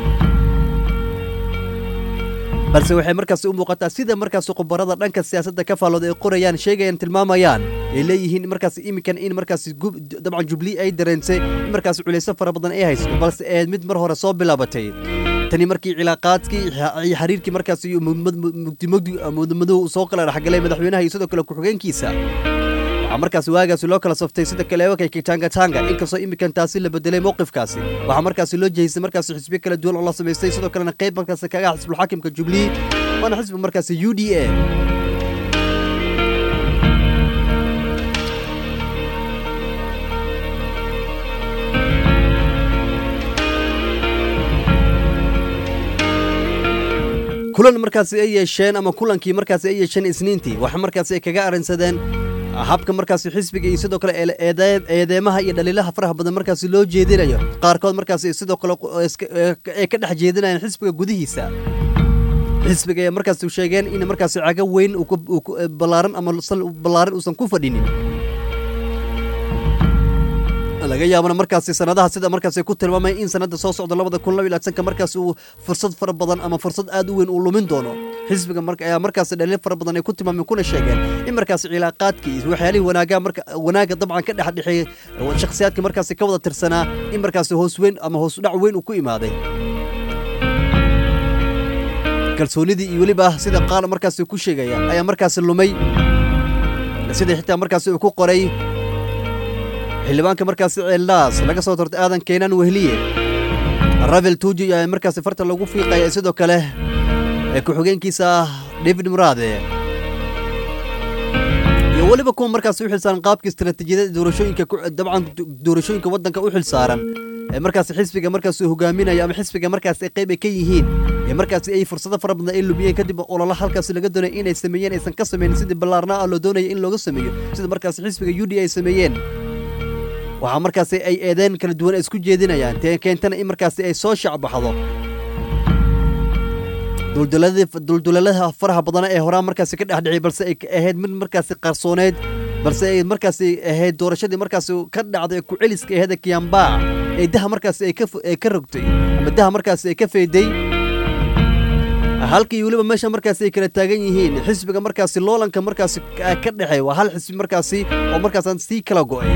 balse waxay markaasi u muuqataa sida markaasi qobarada dhanka siyaasadda ka faalooda ay qorayaan sheegayaan tilmaamayaan ay leeyihiin markaasi imikan in markaasi dabcan Jubilee ay dareentay markaasi culayso fara badan ay hayso balse ee mid mar hore soo bilaabatay tani markii cilaaqaadkii iyo xiriirkii markaasi muddo soo kala dhaxgalay madaxweynaha iyo sidoo kale ku-xigeenkiisa waxaa markaasi waagaasi loo kala saftay sida kale Tanga inkastoo imikan taasi la bedelay mowqifkaasi waxaa markaasi loo jehisay markaasi xisbiyo kala duwan oo la samaystay sidoo kalena qayb markaasi kaga xisbul xaakimka Jubilee waana xisbi markaasi UDA kulan markaasi ay yeesheen ama kulankii markaasi ay yeesheen isniintii waxa markaasi ay kaga arinsadeen habka markaasi xisbiga iyo sidoo kale eedeemaha iyo dhaliilaha faraha badan markaasi loo jeedinayo qaarkood markaasi sidoo kale ay ka dhex jeedinayaan xisbiga gudihiisa xisbiga ay markaasi sheegeen in markaasi caga weyn balaaran ama balaaran uusan ku fadhinin laga yaabana markaasi sanadaha sida markaasi ku tilmaamay in sanada soo socdo 2022 markaasi uu fursad fara badan ama fursad aad u weyn uu lumin doono xisbiga ayaa markaasi dhaliil fara badan ay ku tilmaameen kuna sheegeen in markaasi cilaaqaadkii waxyaalihii wanaaga dabcan ka dhexdhexeeyay shakhsiyaadka markaasi ka wada tirsanaa in markaasi hoos dhac weyn uu ku imaaday kalsoonidii iyo weliba sida qaal markaasi ku sheegaya ayaa markaasi lumay sida xitaa markaasi uu ku qoray xildhibaanka markaasi ceellaas laga soo tortay aadan keenan wehliye Ravel Tuju ayaa markaasi farta lagu fiiqay sidoo kale ku-xigeenkiisa David Murade iyo waliba kuwa markaasi u xilsaaran qaabka istiraatiijiyadda doorashooyinka waddanka u xilsaaran ee markaasi xisbiga markaasi hogaaminaya ama xisbiga markaasi qayb ay ka yihiin ee markaasi ay fursado fara badan ay lumiyeen kadib ololaha halkaasi laga doonay inay sameeyeen aysan ka sameeynin sidii ballaarnaa loo doonayay in looga sameeyo sida markaasi xisbiga UDA ay sameeyeen waxaa markaasi ay eedeyn kala duwan isku jeedinayaan keentana in markaasi ay soo shacbaxdo dulduladaha faraha badan ee horaa markaasi ka dhexdhicay balse ay ahayd mid markaasi qarsooneed balse ay markaasi ahayd doorashadii markaasi ka dhacday ku celiska ahayd Kiambaa ee daha markaasi ay ka rogtay ama daha markaasi ay ka feeday halkii waliba meesha markaasi ay kala taagan yihiin xisbiga markaasi loolanka markaasi ka dhaxay waa hal xisbi markaasi oo markaas si kala go'ay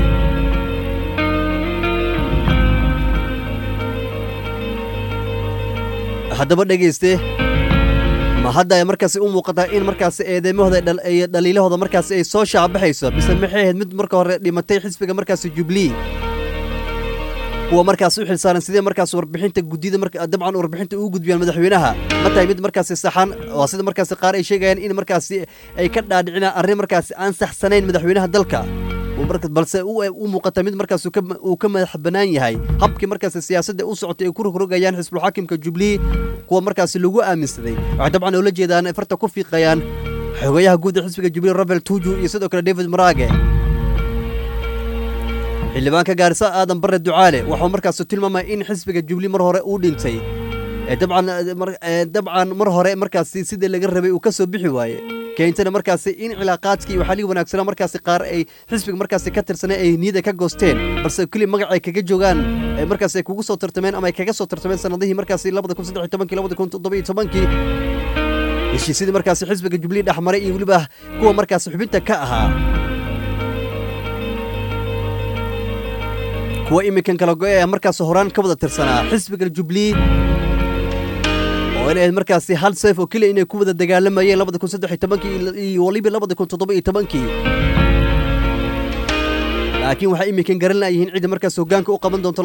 haddaba dhageyste ma hadda ay markaasi u muuqataa in markaasi eedeemahooda iyo dhaliilahooda markaasi ay soo shaabaxayso mise maxay ahayd mid marka hore dhimatay xisbiga markaasi Jubilee kuwa markaasi u xilsaaran sidee markaasi warbixinta gudida dabcan warbixinta ugu gudbiyaan madaxweynaha ma tahay mid markaasi saxan waa sida markaasi qaar ay sheegayaan in markaasi ay ka dhaadhicinaan arrin markaasi aan saxsanayn madaxweynaha dalka balse u muuqata mid markaas uu ka madax banaan yahay habkii markaas siyaasadda u socotay ay ku rogrogayaan xisbul xaakimka Jubilee kuwa markaas lagu aaminsaday waxa dabcan oo la jeedaan farta ku fiiqayaan xogayaha guud ee xisbiga Jubilee Rafael Tuju iyo sidoo kale David Maraage. xildhibaanka Gaarisa Aadan Barre Ducaale wuxuu markaas tilmaamay in xisbiga Jubilee mar hore uu dhintay dabcan mar hore markaas sida laga rabay uu ka soo bixi waaye keentana markaas in cilaaqaadkii waxa liga wanaagsan markaas qaar ay xisbiga markaas ka tirsanay ay niyada ka goosteen balse kali magac ay kaga joogaan markaas ay kugu soo tartameen ama ay kaga soo tartameen sanadihii markaas 2013 2017 heshiisyadii markaas xisbiga Jubilee dhaxmaray iyo waliba kuwa markaas xubinta ka ahaa kuwa imikan kala go'ay markaas horaan ka wada tirsanaa xisbiga Jubilee oo ay markaas hal sayf oo kaliya inay ku wada dagaalamayeen 2013 iyo waliba 2017 laakiin waxa imikan garan laayihiin cid markaas hoggaanka u qaban doonto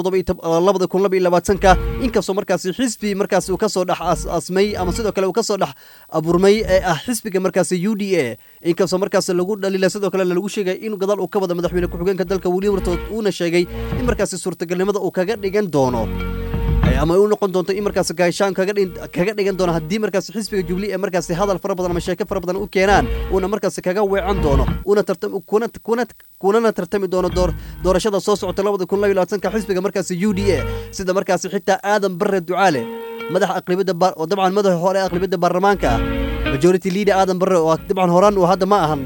2022 inkastoo markaas xisbi markaas uu ka soo dhax asmay ama sidoo kale uu ka soo dhax aburmay xisbiga markaas UDA inkastoo markaas lagu dhaliilay sidoo kale lagu sheegay in gadaal uu ka wada madaxweyne ku-xigeenka dalka William Ruto uuna sheegay in markaas suurtagalnimada uu kaga dhigan doono ama uu noqon doonto in markaas gaashaan kaga dhigan doono haddii markaas xisbiga Jubilee markaas hadal fara badan ama sheeko fara badan u keenaan una markaas kaga weecan doono una tartami doono doorashada soo socota 2022 xisbiga markaas UDA sida markaas xitaa Aadan Barre Ducaale madaxa aqlabiyada oo dabcan madaxa hore aqlabiyada baarlamaanka majority leader Aadan Barre oo dabcan horaan uu hadda ma ahan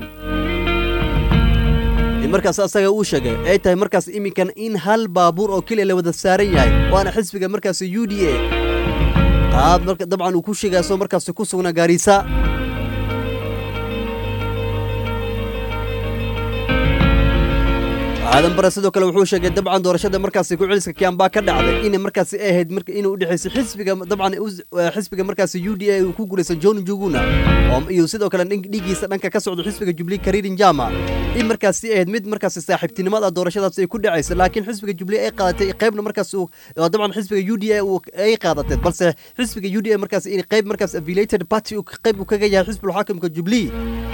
markaas asaga uu sheegay ay tahay markaas imikan in hal baabuur oo kaliya la wada saaran yahay waana xisbiga markaas UDA qaab marka dabcan uu ku sheegay soo markaas ku sugnaa Gaarisa Aadan Barre sidoo kale wuxuu sheegay dabcan doorashada markaas ku celiska Kiambaa ka dhacday in markaas ay ahayd marka inuu u dhaxeysay xisbiga dabcan xisbiga markaas UDA uu ku guuleysan John Njuguna oo iyo sidoo kale dhigiisa dhanka ka socdo xisbiga Jubilee Karirin Jama in markaas ay ahayd mid markaas saaxiibtinimada doorashadaas ay ku dhaceysay laakiin xisbiga Jubilee ay qaadatay qaybna markaas uu dabcan xisbiga UDA ay qaadatay balse xisbiga UDA markaas in qayb markaas affiliated party uu qayb u kaga yahay xisbiga xaakimka Jubilee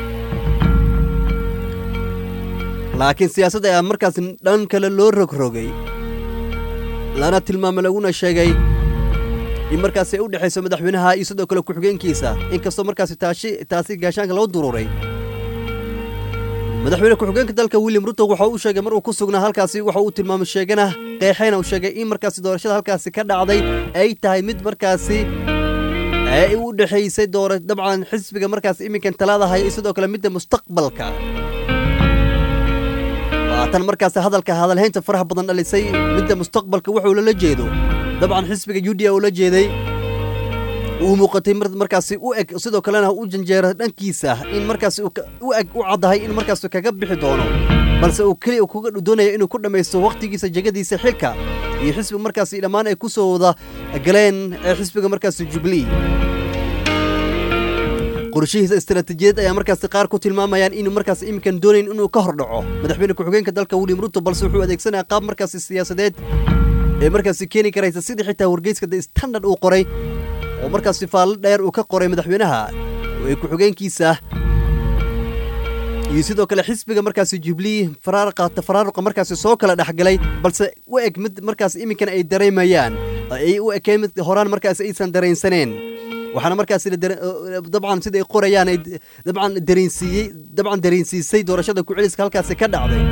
laakiin siyaasadda ayaa markaas dhan kale loo rogrogay lana tilmaamay laguna sheegay in markaas ay u dhaxayso madaxweynaha iyo sidoo kale ku-xigeenkiisa inkastoo markaas taasi gaashaanka loo dururay madaxweyne ku-xigeenka dalka William Ruto waxa uu sheegay mar uu ku sugnaa halkaasi waxa uu tilmaamay sheegana qeexayna uu sheegay in markaas doorashada halkaasi ka dhacday ay tahay mid markaasi ay u dhaxaysay dabcan xisbiga markaas iminkan talada haya sidoo kale midda mustaqbalka tan markaas hadalhaynta faraha badan dhalisay midda mustaqbalka wuxuu la jeedo dabcan xisbiga UDA uu la jeeday uu muuqatay markaas u eg sidoo kalena u janjeera dhankiisa in markaas u eg u cadahay in markaas kaga bixi doono balse uu kaliya kuga doonayo inuu ku dhameysto waqtigiisa jagadiisa xilka iyo xisbiga markaas dhammaan ay ku soo wada galeen xisbiga markaas Jubilee qorshihiisa istiraatiijiyad ayaa markaas qaar ku tilmaamayaan inuu markaas imikan doonayn inuu ka hor dhaco madaxweyne ku-xigeenka dalka William Ruto balse wuxuu adeegsanayaa qaab markaas siyaasadeed ee markaas keeni karaysa sidii xitaa wargeyska The Standard uu qoray oo markaas faal dheer uu ka qoray madaxweynaha ee ku-xigeenkiisa iyo sidoo kale xisbiga markaas Jubilee faraaruqa markaas soo kala dhaxgalay balse u eg mid markaas imikan ay dareemayaan ay u ekeen mid horaan markaas aysan dareensaneen waxaana markaas dabcan sida ay qorayaan ay dabcan dareensiisay doorashada ku celiska halkaas ka dhacday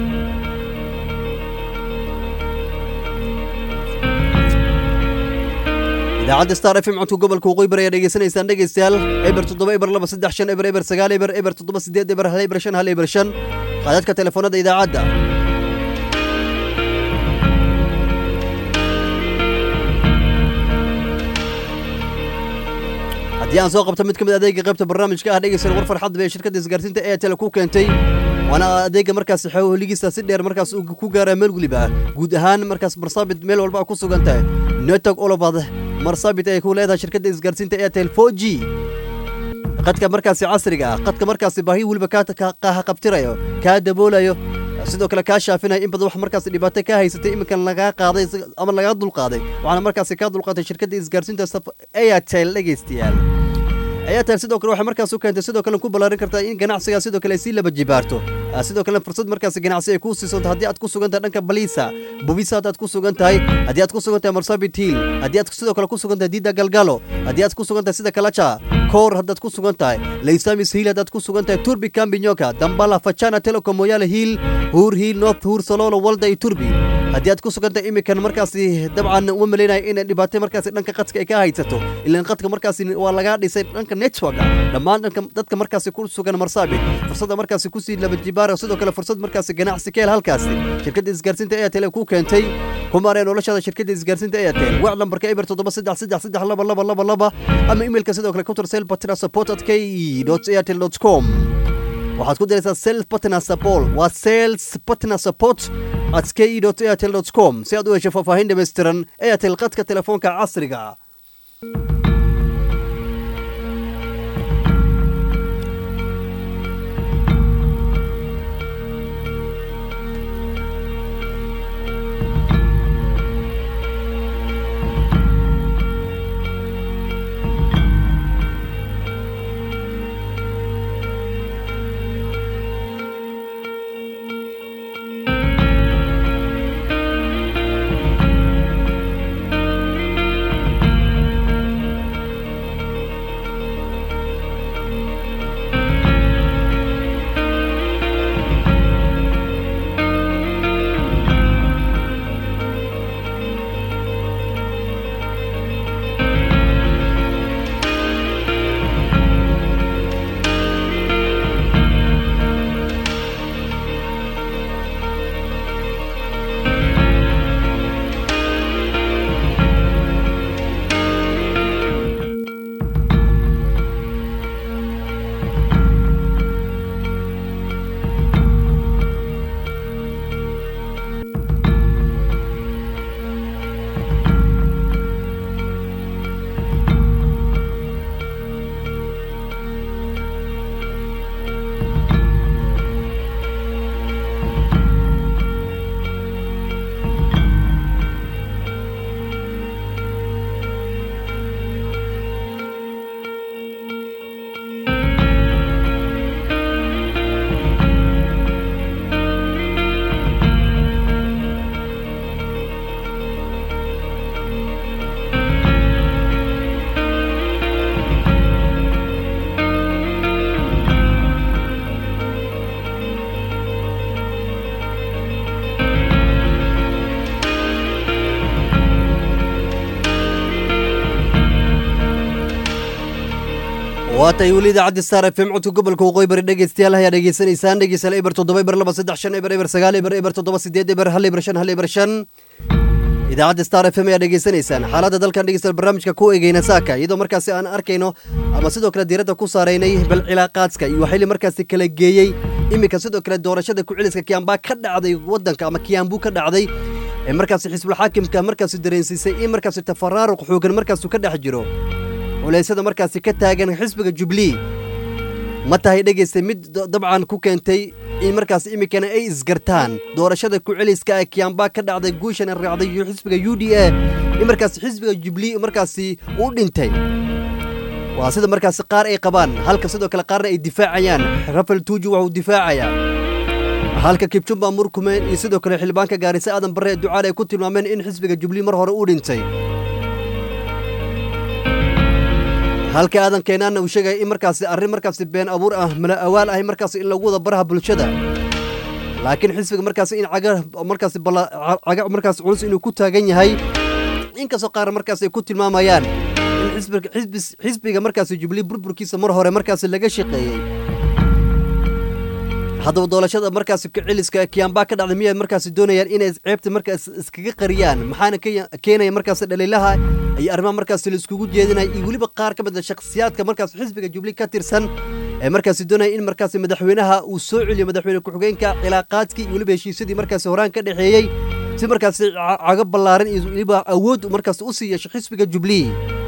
idaacadda Star FM codka gobolka Waqooyi Bari ayaa dhageysanaysaan dhegeystayaal eber 7 eber 2 3 5 eber 9 eber 7 8 eber 1 eber 5 eber 5 qaadadka telefoonada idaacadda haddii aan soo qabto mid ka mid adeega qaybta barnaamijka ah dhegeysan war farxad bay shirkadda isgaarsiinta Airtel ku keentay waana adeega markaas xawligiisa si dheer markaas uu ku gaaray meel waliba guud ahaan markaas Marsabit meel walba ku sugan tahay network all over Marsabit ay ku leedahay shirkadda isgaarsiinta Airtel 4G qadka markaas casriga ah qadka markaas baahi waliba ka qabtirayo ka daboolayo sidoo kale ka shaafinayo in badan wax markaas dhibaato ka haysatay iminkan laga qaaday ama laga dul qaaday waxaana markaas ka dul qaaday shirkadda isgaarsiinta Airtel dhegeystayaal Airtel sidoo kale waxa markaas u keentay sidoo kale ku balaarin kartaa in ganacsiga sidoo kale si laba jibaarto sidoo kale fursad markaas ganacsi ay ku siiso haddii aad ku sugan tahay dhanka Balisa Bobisa aad ku sugan tahay haddii aad ku sugan tahay Marsabit Hill haddii aad sidoo kale ku sugan tahay Dida Galgalo haddii aad ku sugan tahay sida Kalacha koor haddaad ku sugan tahay laysamis hiil haddaad ku sugan tahay turbi kambinyoka dambala fachana telecom moyale hiil huur hiil north huur salolo walda iyo turbi haddii aad ku sugan tahay iminkan markaasi dabcan uma malaynaya inay dhibaatay markaasi dhanka qadka ay ka haysato ilaan qadka markaasi waa lagaa dhisay dhanka networka dhammaan dhanka dadka markaasi ku sugan marsaabiq fursadda markaasi kusii laba jibaara sidoo kale fursad markaasi ganacsi ka hel halkaasi shirkadda isgaarsiinta airtel ee ku keentay kumaaree noloshada shirkadda isgaarsiinta airtel wac lambarka eber 733 ama imailka sidoo kale countersalpartnersupport@k.airtel.com waxaad ku diraysaa sales partner support waa sales partner support @ke.airtel.com si aad u hesho faahfaahin dhammaystiran airtel qadka telefoonka casriga waatay weli idaacadda star fm codka gobolka waqooyi bari dhegeystayaal ayaa dhegeysanaysaan dhegeystayaal eber 7 eber 2 3 5 eber eber 9 eber eber 7 eber 1 eber 5 1 eber 5 idaacadda star fm ayaa dhegeysanaysaan xaaladda dalkan dhegeystayaal barnaamijka ku eegayna saaka iyadoo markaasi aan arkayno ama sidoo kale diiradda ku saaraynay bal cilaaqaadka iyo waxay markaasi kala geeyey iminka sidoo kale doorashada ku celiska Kiambaa ka dhacday wadanka ama Kiambu ka dhacday ee markaasi xisbul xaakimka markaasi dareensiisay in markaasi tafaraaruq xoogan markaasi ka dhex jiro walaysada markaasi ka taagan xisbiga Jubilee ma tahay dhageystay mid dabcan ku keentay in markaasi imikana ay isgartaan doorashada ku celiska ee Kiambaa ka dhacday guushan raacday xisbiga UDA in markaasi xisbiga Jubilee markaasi uu dhintay waa sida markaasi qaar ay qabaan halka sidoo kale qaarna ay difaacayaan Rafael Tuju wuxuu difaacayaa halka Kipchumba Murkomen iyo sidoo kale xilbaanka Gaarisa Aadan Barre ducaale ay ku tilmaameen in xisbiga Jubilee mar hore uu dhintay halka aadan keenana uu sheegay in markaasi arrin markaasi been abuur ah mala awaal ah markaasi in lagu wada baraha bulshada laakiin xisbiga markaasi in caga markaasi culus inuu ku taagan yahay inkastoo qaar markaasi ay ku tilmaamayaan in xisbiga markaasi Jubilee burburkiisa mar hore markaasi laga shaqeeyay haddaba doorashada markaasi ku celiska Kiambaa ka dhacday miyay markaasi doonayaan inay ceebta markaasi iskaga qariyaan maxaana keenaya markaasi dhaliilaha ay arrimaha markaasi la iskugu jeedinay iyo waliba qaar ka mid ah shakhsiyaadka markaasi xisbiga Jubilee ka tirsan ee markaasi doonaya in markaasi madaxweynaha uu soo celiyo madaxweyne ku-xigeenka cilaaqaadkii iyo waliba heshiisyadii markaasi horaan ka dhaxeeyay si markaasi caga ballaaran iyo waliba awood markaasi u sii yeesho xisbiga Jubilee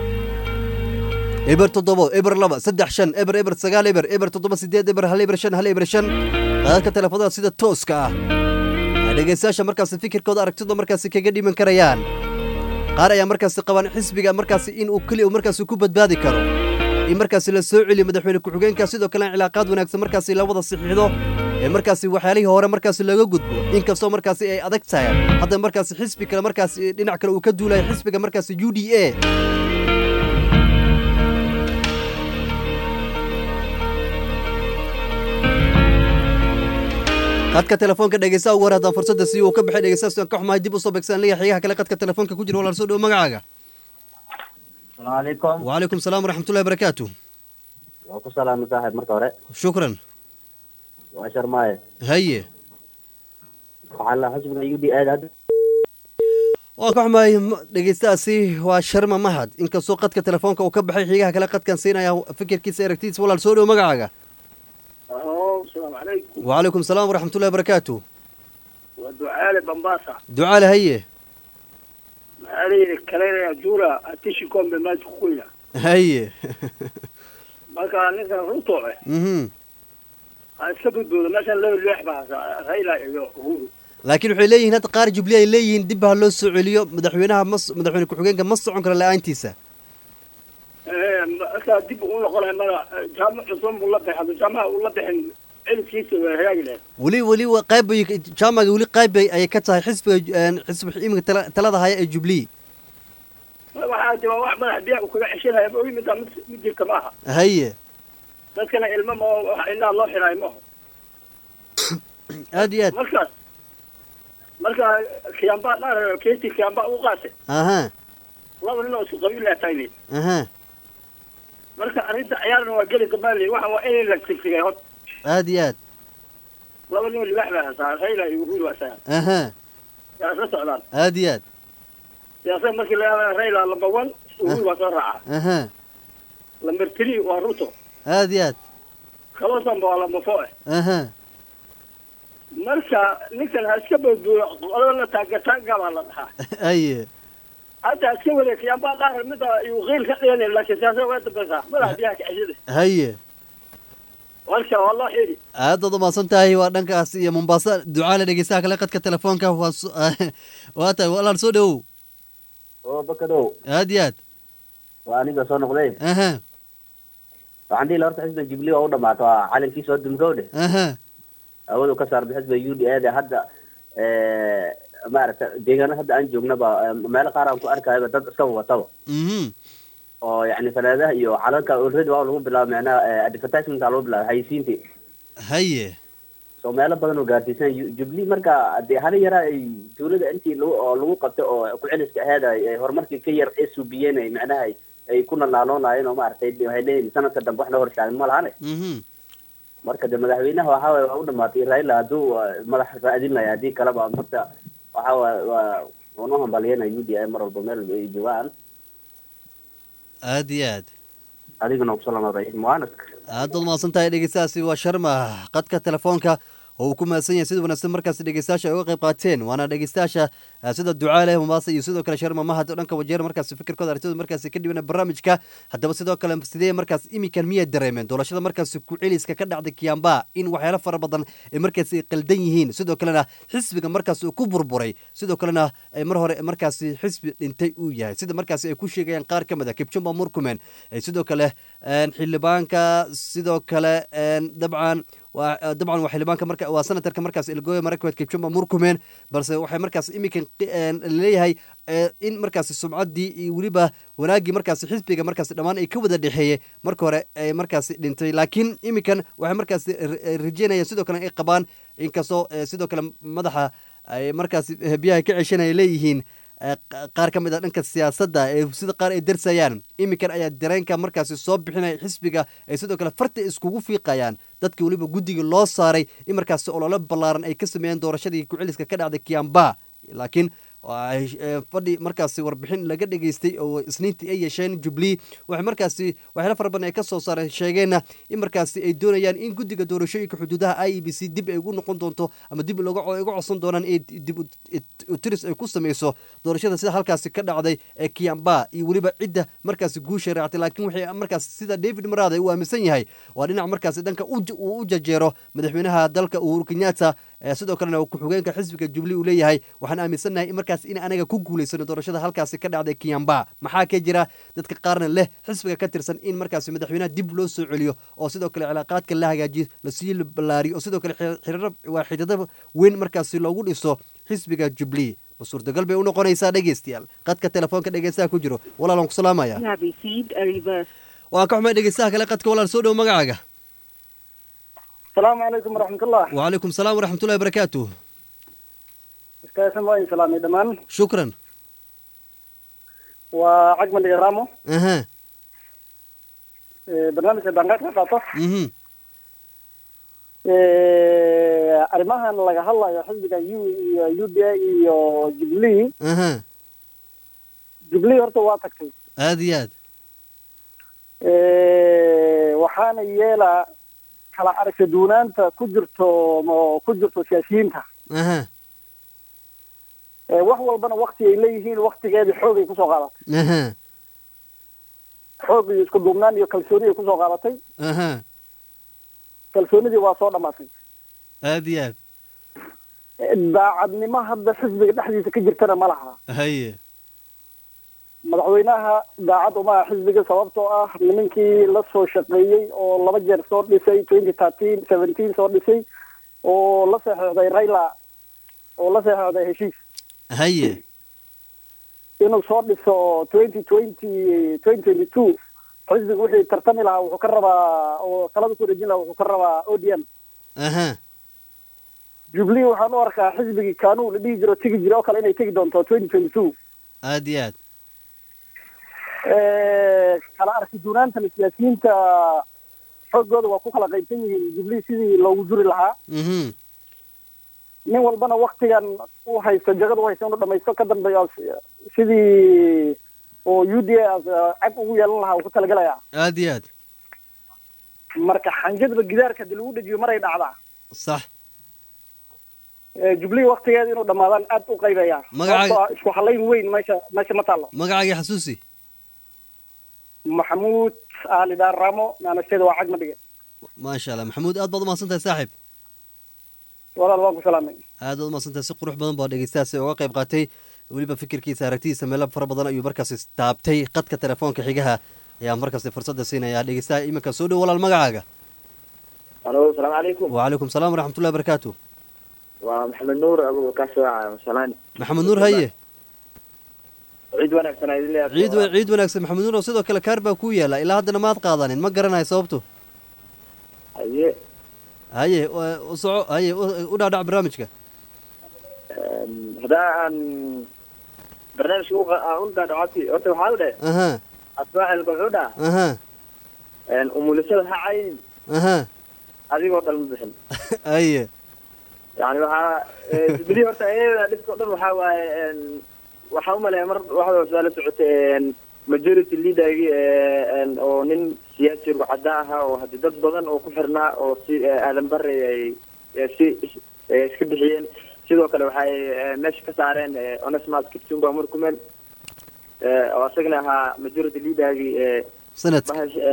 eber 7 eber 2 3 5 eber eber 9 eber eber 7 8 eber 1 eber 5 1 eber 5 dadka telefoonada sida tooska ah dhageystayaasha markaasi fikirkooda aragtida markaasi kaga dhiman karayaan qaar ayaa markaasi qaban xisbiga markaasi in uu kaliya markaasi ku badbaadi karo in markaasi la soo celiyo madaxweyne ku-xigeenka sidoo kale cilaaqaad wanaagsan markaasi la wada saxiixdo ee markaasi waxyaalihii hore markaasi laga gudbo inkastoo markaasi ay adag tahay hadda markaasi xisbi kale markaasi dhinac kale uu ka duulayo xisbiga markaasi UDA qadka telefoonka dhegeysaa ugu hor haddaan fursadda si uu ka baxay dhegeystaas ka xumahay dib u soo beegsan leeyahay xigaha kale qadka telefoonka ku jira walaal soo dhow magacaaga السلام عليكم وعليكم السلام ورحمة الله وبركاته وعليكم السلام مساحب مركة هوري شكرا وعشر ماي هيا وعلى حسب يودي هذا waa ka xumahay dhegeystaasi waa sharma mahad inkastoo qadka telefoonka uu ka baxay xigaha kale qadkan siinaya fikirkiisa aragtidiisa walaal soo dhow magacaaga السلام عليكم وعليكم السلام ورحمة الله وبركاته ودعاء بمباسة دعاء هيا هذه الكلام يا جورا أتيشكم بما تقولنا هيا ما كان نقدر نطوعه السبب مثلا لو اللحبة هاي لا يقول laakiin waxay leeyihiin hadda qaar jubilee ay leeyihiin dib ha loo soo celiyo madaxweyne ku-xigeenka ma socon karo la-aantiisa dib u noqonay mara jaamac cusub uu la baxay jaamac uu la bixin cilkiisa waa hagaagile weli qayb jaamaca weli qayb ay ka tahay xisbiga iminka talada haya ee jubilee waxaa jira wax madax biyaha uu kaga xishinaya oo yimid mid jirka maaha haye dadkana ilmo ma ilaa loo xiraay maaha aad iyo aad marka kiyamba keeti kiyamba u qaatay laba nin oo isku qabiil ah tahay marka arrinta ciyaarna waa geli gabaali waxa waa in la tigsigay hod aad iyo aad laba nin oo libax saar hayla iyo guul wasaa yaa la socdaan aad iyo aad siyaasad markii la yiraahdo hayla lamba 1 guul waa raaca lamba 3 waa ruto aad iyo aad kaloosan baa lamba 4 marka ninkan ha iska badbuuyo qolada la taageertaan gabaa la dhahaa aye hadda iska wareegayaan baa qaar mid uu qiil ka dhiganay laakiin siyaasada waa dabasa madax biyaha ka xishida haye warka wallahi xiri aad u maasan tahay waa dhankaas iyo Mombasa ducaale dhegeystaha kale qadka telefoonka waa tahay walaal soo dhow oo bakadow aad iyo aad waa aniga soo noqday waxaan dhihi horta xisbiga Jubilee oo u dhamaato calankii soo dumgowde awoodu ka saar xisbiga UDA hadda maarata deegaana hadda aan joognaba meel qaar aan ku arkayo dad iska wataba oo yani fanaadaha iyo calanka already waa lagu bilaabay macnaha advertisement lagu bilaabay haysiintii haye soo meelo badan oo gaarsiisan Jubilee marka hadii hal yara ay dawladda intii lagu qabtay oo ku celiska ahayd ay horumarkii ka yar SUBN ay macnaha ay kuna laaloonayeen oo maartay waxay leeyihiin sanadka dambe wax la horshaagan ma lahayn marka madaxweynaha waxa waa u dhamaatay Raila haduu madax raadinaya hadii kala ba marka waxa waa uu hambaliyana UDA mar walba meel ay joogaan aad iyo aad adiguna ku salaamaday muwaanask aad u maasan tahay dhegeystaasi waa sharma qadka telefoonka oo uu ku maasan yahay sida wanaagsan markaas dhegeystayaasha ay uga qayb qaateen waana dhegeystayaasha sida ducaale Mombasa iyo sidoo kale sharma mahad dhanka wajeer markaas fikirkooda aragtida markaas ka dhibana barnaamijka haddaba sidoo kale sidee markaas imikan miya dareemeen doorashada markaas ku celiska ka dhacday Kiamba in waxyaalo fara badan ay markaas qaldan yihiin sidoo kalena xisbiga markaas uu ku burburay sidoo kalena ay mar hore markaas xisbi dhintay uu yahay sida markaas ay ku sheegayaan qaar ka mid ah Kipchumba Murkomen sidoo kale xildhibaanka sidoo kale dabcan وحلبانك مركز وسنتر كمركز الجوية مركز كيبشوما موركومين بس وحي مركز إمكان ليه إن مركز السمعات دي وليبه وناجي مركز حزبي مركز الأمان يكود الدحية مركز لنتي لكن إمكان وحي مركز رجينا يسودو كان قبان إن كسو سودو كلام مدحة مركز بيها كعشنا إليهن qaar ka mid ah dhanka siyaasadda ee sida qaar ay darsayaan imikan ayaa dareenka markaas soo bixinay xisbiga ay sidoo kale farta iskugu fiiqayaan dadkii waliba guddiga loo saaray in markaas olole ballaaran ay ka sameeyeen doorashadii ku celiska ka dhacday Kiamba laakiin fadhi markaas warbixin laga dhageystay oo isniintii ay yeesheen Jubilee waxa markaas waxyaalo fara badan ay ka soo saareen sheegayna in markaas ay doonayaan in guddiga doorashooyinka xuduudaha IEBC dib ay ugu noqon doonto ama dib looga codsan doonaan ee dib u tiris ay ku sameyso doorashada sida halkaas ka dhacday ee Kiamba iyo waliba cidda markaas guusha raactay laakiin waxay markaas sida David Maraade uu aaminsan yahay waa dhinac markaas dhanka uu jajeero madaxweynaha dalka Uhuru Kenyatta sidoo kalena ku xigeenka xisbiga Jubilee uu leeyahay waxaan aaminsanahay in markaas in anaga ku guuleysano doorashada halkaas ka dhacday Kiamba maxaa ka jira dadka qaarna leh xisbiga ka tirsan in markaas madaxweynaha dib loo soo celiyo oo sidoo kale cilaaqaadka la hagaajiyo la sii ballaariyo oo sidoo kale xiriirada weyn markaas loogu dhiso xisbiga Jubilee suurtagal bay u noqonaysaa dhegeystayaal qadka telefoonka dhegeystaha ku jiro walaalan ku salaamaya waa ka xumay dhegeystaha kale qadka walaal soo dhow magacaaga السلام عليكم ورحمة الله. وعليكم السلام ورحمة الله وبركاته. استاذ وين سلامي دمان. شكرا. وعقم الإغرامو. أها. برنامج البنغات قاطع. arrimahan laga hadlayo xisbiga UDA iyo Jubilee Jubilee horta waa tagtay aad iyo aad waxaana yeela kala aragti duunaanta ku jirto siyaasiyiinta wax walbana waqti ay leeyihiin waqtigeeda xoog ay ku soo qaadatay xoog iyo isku duubnaan iyo kalsooni ay ku soo qaadatay kalsoonidii waa soo dhamaatay aad iyo aad daacadnimo hadda xisbiga dhexdiisa ka jirtana ma laha haye madaxweynaha daacad uma aha xisbiga sababtoo ah nimankii la soo shaqeeyey oo 2 jeer soo dhisay 2013 17 soo dhisay oo la saxeexday Raila oo la saxeexday heshiis haye inuu soo dhiso 2022 xisbiga wixii tartami lahaa wuxuu ka rabaa oo talada ku dhajin lahaa wuxuu ka rabaa ODM Jubilee waxaan u arkaa xisbigii kaanuu la dhihi jiro tigi jiro oo kale inay tegi doonto 2022 aad iyo aad kala arki duunaanta siyaasiyiinta xoogooda waa ku kala qaybsan yihiin Jubilee sidii loogu juri lahaa nin walbana waqtigan uu haysto jagada uu haysto inuu dhamaysto ka dambeeyo sidii oo UDA cag ugu yeelan lahaa uu ku talagalaya aad iyo aad marka xanjadba gidaarka dib lagu dhajiyo maray dhacdaa صح Jubilee waqtigeeda inuu dhamaadaan aad u qaybaya magacaaga isku halayn weyn meesha ma taalo magacaaga xasuusi محمود آل دار رامو أنا استيد واحد مدقة ما شاء الله محمود أضبط ما صنت صاحب والله الله سلامي هذا ما صنت سق روح بدن بعد إجتاز وواقب قاتي ولي بفكر كي سارتي سملا فربضنا أيو مركز استابتي قد كتلفون كحجها يا مركز فرصة سينا يا إجتاز إما كسودو ولا المجاعة ألو السلام عليكم وعليكم السلام ورحمة الله وبركاته ومحمد نور أبو كاسو سلام محمد نور هيه عيد ونكسن عيد ونكسن محمد نور وصيدو كلا كاربا كويا لا إلا هذا ما تقاضانين ما قرنا يصوبته هاي وصعو هاي ودع برنامجك هذا برنامج هو قاعد عاطي أنت وحاوله أسمع القعودة إن أمولسها عين هذه وقت المزحم أيه يعني وها بدي ورثة إيه لسه وحاول waxaan u mar waxa su'aalo socotay majority leader oo nin siyaasi ruuxada ah oo hadii dad badan oo ku xirnaa oo si aadan bare ay iska bixiyeen sidoo kale waxay meesha ka saareen Onesmus Kipchumba Murkomen oo asagna ahaa majority leader sanad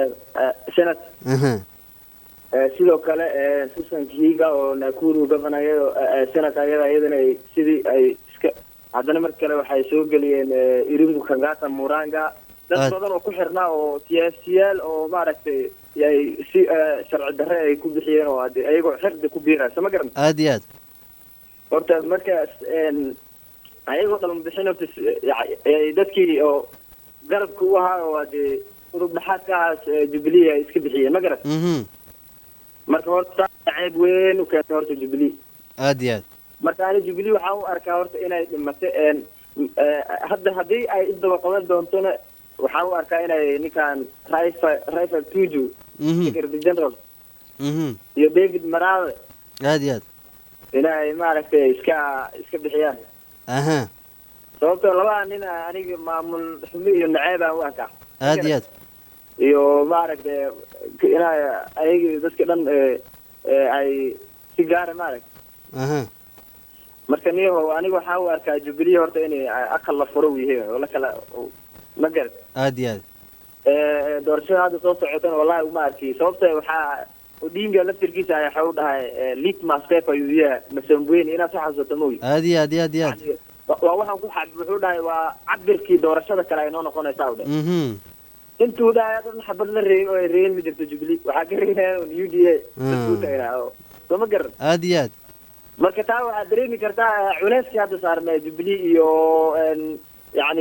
sidoo kale Susan Kihiga oo Nakuru governor sanad ayadana sidii ay iska haddana mar kale waxay soo galiyeen Irungu Kangata Muranga dad badan oo ku xirnaa oo siyaasiyaal oo maaragtay ay si sharci darre ay ku bixiyeen oo ayagoo xirdi ku biiraysa ma garan aad iyo aad horta markaas ayagoo dhan bixin horta dadkii oo garabka u ahaa oo udub dhaxaadka ahaa Jubilee ay iska bixiyeen ma garan marka horta ceeb weyn u keentay horta Jubilee aad iyo aad marka aan Jubilee waxaan u arkaa horta inay dhimatay hadda hadii ay isdaba qaban doontona waxaan u arkaa inay ninkan Raifal Tuju Secretary General iyo David Marawe aad iyo aad inay maaragtay iska bixiyaan sababtoo laba nin aniga maamul xumi iyo naceeb aan u arkaa aad iyo aad iyo maaragtay inay ayaga dadka dhan ay si gaar maaragtay marka niyo aniga waxaan u arkaa Jubilee horta inay aqal la furo yihiin oo la kala ma garad aad iyo aad doorashada hadda soo socotana wallahi uma arkay sababtoo waxaa Odinga laftirkiisa ay waxa uu dhahay litmus paper uu yahay Msambweni ina sax xasuusto mooy aad iyo aad waa waxaan ku xad wuxuu dhahay waa cabirkii doorashada kale ay noo noqonaysaa u dhahay intuu dhahay dad xabad la reeyay mid jirto Jubilee waxa ka reeyay UDA dadku taayay soo ma garad aad iyo aad marka taa waxaad dareemi kartaa culeyska hadda saarnaa Jubilee iyo يعني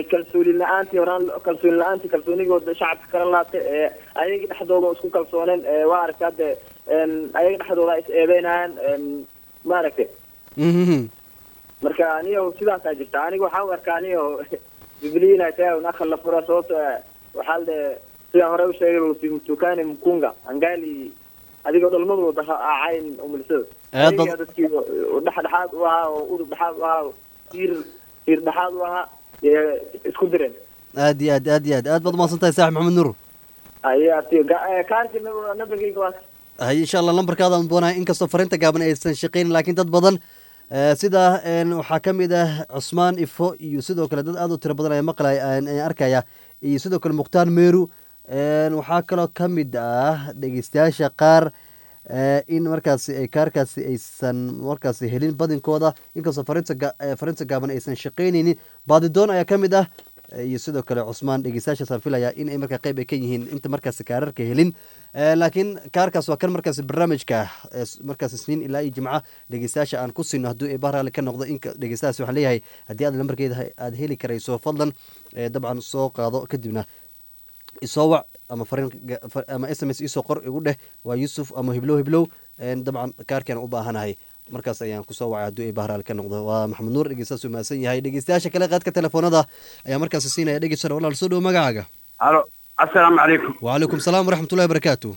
kalsooni la'aantii kalsoonigooda shacabka kala laatay ayaga dhaxdooda isku kalsooneen waa aragtay ayaga dhexdooda is eedeynayaan maaragtay marka aniyo sidaasaa jirta aniga waxaan u arkaa aniyo jubilee inay tahay un akhal la fura sababto waxaa la sidaan hore u sheegay usimtukane mkunga angali adigoo dhalmadu wada acayn umulisada dadkii dhexdhexaad u ahaa oo udub dhexaad u ahaa tiir dhexaad u ahaa isku direen aad iyo aad baad umahadsan tahay saaxib maxamed nuur kaarki nambarkayga waa hay insha allah lambarkaadaan doonaa inkastoo fariinta gaaban aysan shaqeynin laakiin dad badan sida waxaa ka mid ah cusmaan ifo iyo sidoo kale dad aad u tiro badan ayaa maqlay arkaya iyo sidoo kale mukhtaar meeru waxaa kaloo ka mid ah dhegeystayaasha qaar in markaasi ay kaarkaasi aysan markaasi helin badinkooda inkastoo fariinta gaaban aysan shaqeyneynin baadidoon ayaa ka mid ah iyo sidoo kale cusmaan dhegeystayaashaasaan filaya in ay markaa qayb ay ka yihiin inta markaasi kaararka helin laakiin kaarkaas waa kan markaasi barnaamijka markaas isniin ilaa iyo jimca dhegeystayaasha aan ku siino hadduu ay bahraali ka noqdo in dhegeystayaas waxaan leeyahay haddii aad lambarkeeda aad heli karayso fadlan dabcan soo qaado kadibna isoo wac ama fariin ama SMS isoo qor igu dheh waa Yusuf ama Hiblow dabcan kaarkan u baahanahay markaas ayaan kusoo wacay hadduu ay bahraal ka noqdo waa maxamed nuur dhegeystayaas u mahadsan yahay dhegeystayaasha kale qaadka telefoonada ayaa markaas siinaya dhegeysta walaal soo dhow magacaaga alo assalaamu calaykum wacalaykum salaam waraxmatullahi wabarakaatu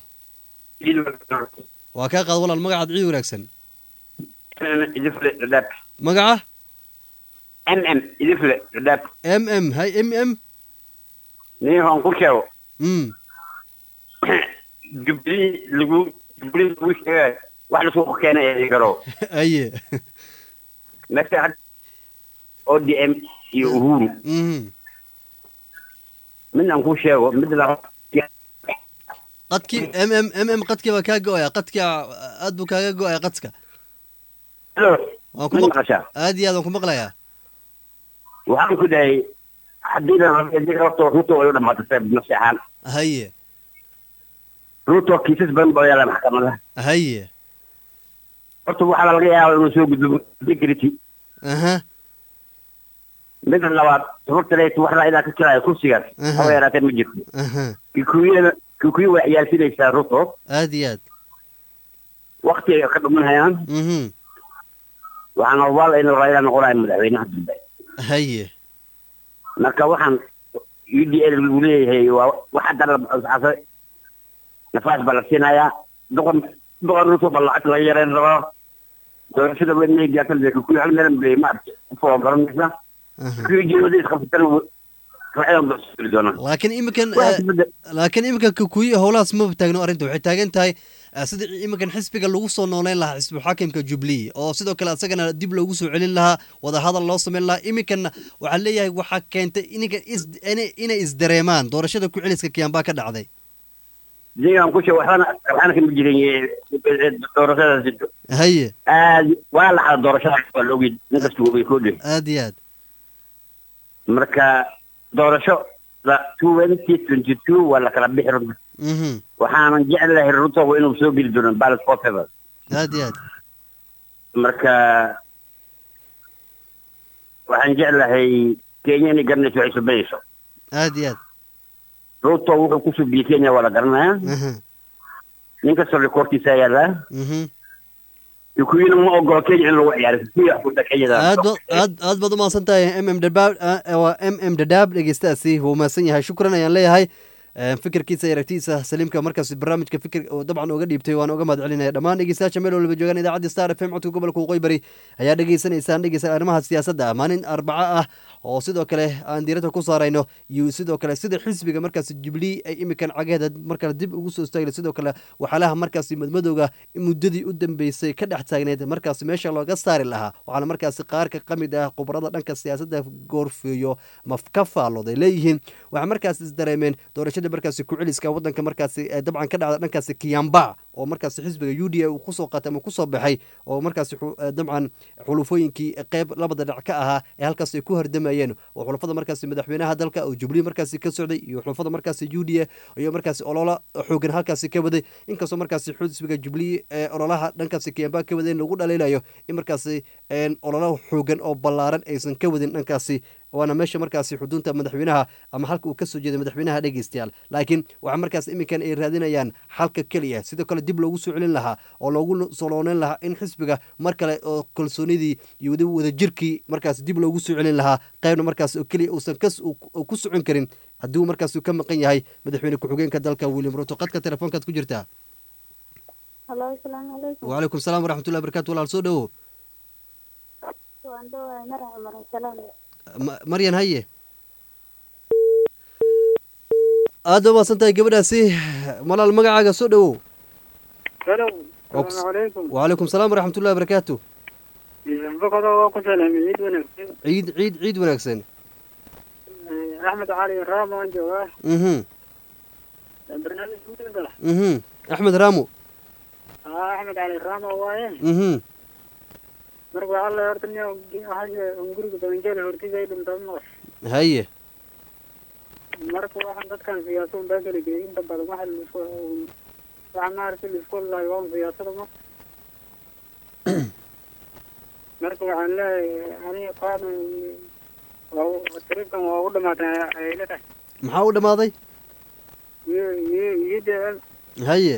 waa kaa qaad walaal magacaad ciid wanaagsan magaca idifle dhadhaab hay nin aan ku sheego jubilee lagu sheegay wax la soo keenay ee garo aye marka ODM iyo Uhuru min aan ku sheego mid la qadki qadki waa kaa go'aya qadka aad buu kaaga go'aya qadka aad iyo aad waan ku maqlayaa waxaan ku dhahay haddii ruto way u dhamaatay nasiixaan haye ruto kiisas badan baa yaala maxkamada haye horta waxaa laga yaabaa inuu soo gudbo security mid labaad hortaleet waxaa ilaa ka jiraya kursigaas haba yaraatee ma jirto kikuyu way ciyaalsinaysaa ruto aad iyo aad wakti ay ka dhumanayaan waxaan obaal inuu raila noqonayo madaxweynaha dambe haye marka waxaan UDL lagu leeyahay waa waxa dara nafaas baa la siinayaa doqon ruto baa lacag laga yareen rabaa doorashada weynay gaartan kikuyu hal meelan bay maaragtay u foogaranaysa laakiin iminkan kikuyu howlahaas maba taagno arrinta waxay taagan tahay sida iminkan xisbiga lagu soo nooleyn lahaa xisbu xaakimka jubilee oo sidoo kale asagana dib loogu soo celin lahaa wadahadal loo sameyn lahaa iminkanna waxaa leeyahay waxaa keentay inay isdareemaan doorashada ku celiska kiyambaa ka dhacday haye waa la xada doorashada waa la ogid nin kasta way ku dhig aad iyo aad marka doorasho 2022 waa la kala bixi runta waxaanan jeclahay ruto inuu soo geli doono ballot forever aad iyo aad marka waxaan jeclahay Kenya inay garanayso waxay sameeyso aad iyo aad ruto wuxuu ku soo bixi Kenya waa la garanayaa ninka soo rekortiisa yaala kuyuna ma ogolo Kenya in lagu ciyaaro aad baad umahadsan tahay dadaab dhegeystaasi wuu mahadsan yahay shukran ayaan leeyahay fikirkiisa iyo aragtiisa saliimka markaas barnaamijka fikir oo dabcan uga dhiibtay waan uga mahad celinaya dhammaan dhegeystayaasha meel walba joogaan idaacadda Star FM codka gobolka Waqooyi Bari ayaa dhegeysaneysaan arrimaha siyaasadda maalin Arbaca ah oo sidoo kale aan diiradda ku saarayno iyo sidoo kale sida xisbiga markaas Jubilee ay imikan cageeda markale dib ugu soo istaagay sidoo kale waxaalaha markaas madmadowga muddadii u dambeysay ka dhex taagneed markaas meesha looga saari lahaa waxaana markaas qaar ka qamid ah khubarada dhanka siyaasadda goorfiyo ka faalooday leeyihiin waxa markaas isdareemeen doorashada markaas ku celiska wadanka markaas dabcan ka dhacda dhankaas Kiyamba oo markaas xisbiga UDA uu ku soo qaatay ama ku soo baxay oo markaas dabcan xulufooyinkii qayb labada dhinac ka ahaa ee halkaas ay ku hardamayeen oo xulufada markaas madaxweynaha dalka oo Jubilee markaas ka socday iyo xulufada markaas UDA iyo markaas ololo xoogan halkaas ka waday inkastoo markaas xisbiga Jubilee ololaha dhankaas Kiyamba ka wadeen lagu dhaleelayo in markaas ololo xoogan oo ballaaran aysan ka wadin dhankaas waana meesha markaasi xudunta madaxweynaha ama halka uu kasoo jeeday madaxweynaha dhegeystayaal laakiin waxaa markaas iminkan ay raadinayaan xalka keliya sidoo kale dib loogu soo celin lahaa oo loogu solooneyn lahaa in xisbiga mar kale oo kalsoonidii iyo weliba wadajirkii markaas dib loogu soo celin lahaa qaybna markaas oo keliya uusan ku socon karin haddii uu markaas ka maqan yahay madaxweyne ku-xigeenka dalka William Ruto qadka telefoonkaad ku jirtaa Hello, assalamu alaikum. وعليكم السلام ورحمة الله وبركاته ولا soo dhawo Waan dhawahay marxaba salaam. maryan haye aada waa santahay gabadhaasi malaal magacaaga soo dhawow Hello, assalamu alaikum. وعليكم السلام ورحمة الله وبركاته Bokada waa ku salaamay ciid wanaagsan. ciid wanaagsan Axmed Cali Raamo aan joogaa. Barnaamijka gala. أحمد رامو Axmed Cali Raamo waaye. Marka waxa la hortaniyo waxaan guriga banjeel hortiisa dhuntaan ma. haye Marka waxaan dadkan siyaasadda baagale inta badan waxa la isku waxaan maartay isku laayay siyaasadda ma. Marka waxaan leeyahay aniga qaadan waa tariifkan waa u dhamaatay ay leedahay. maxaa u dhamaaday haye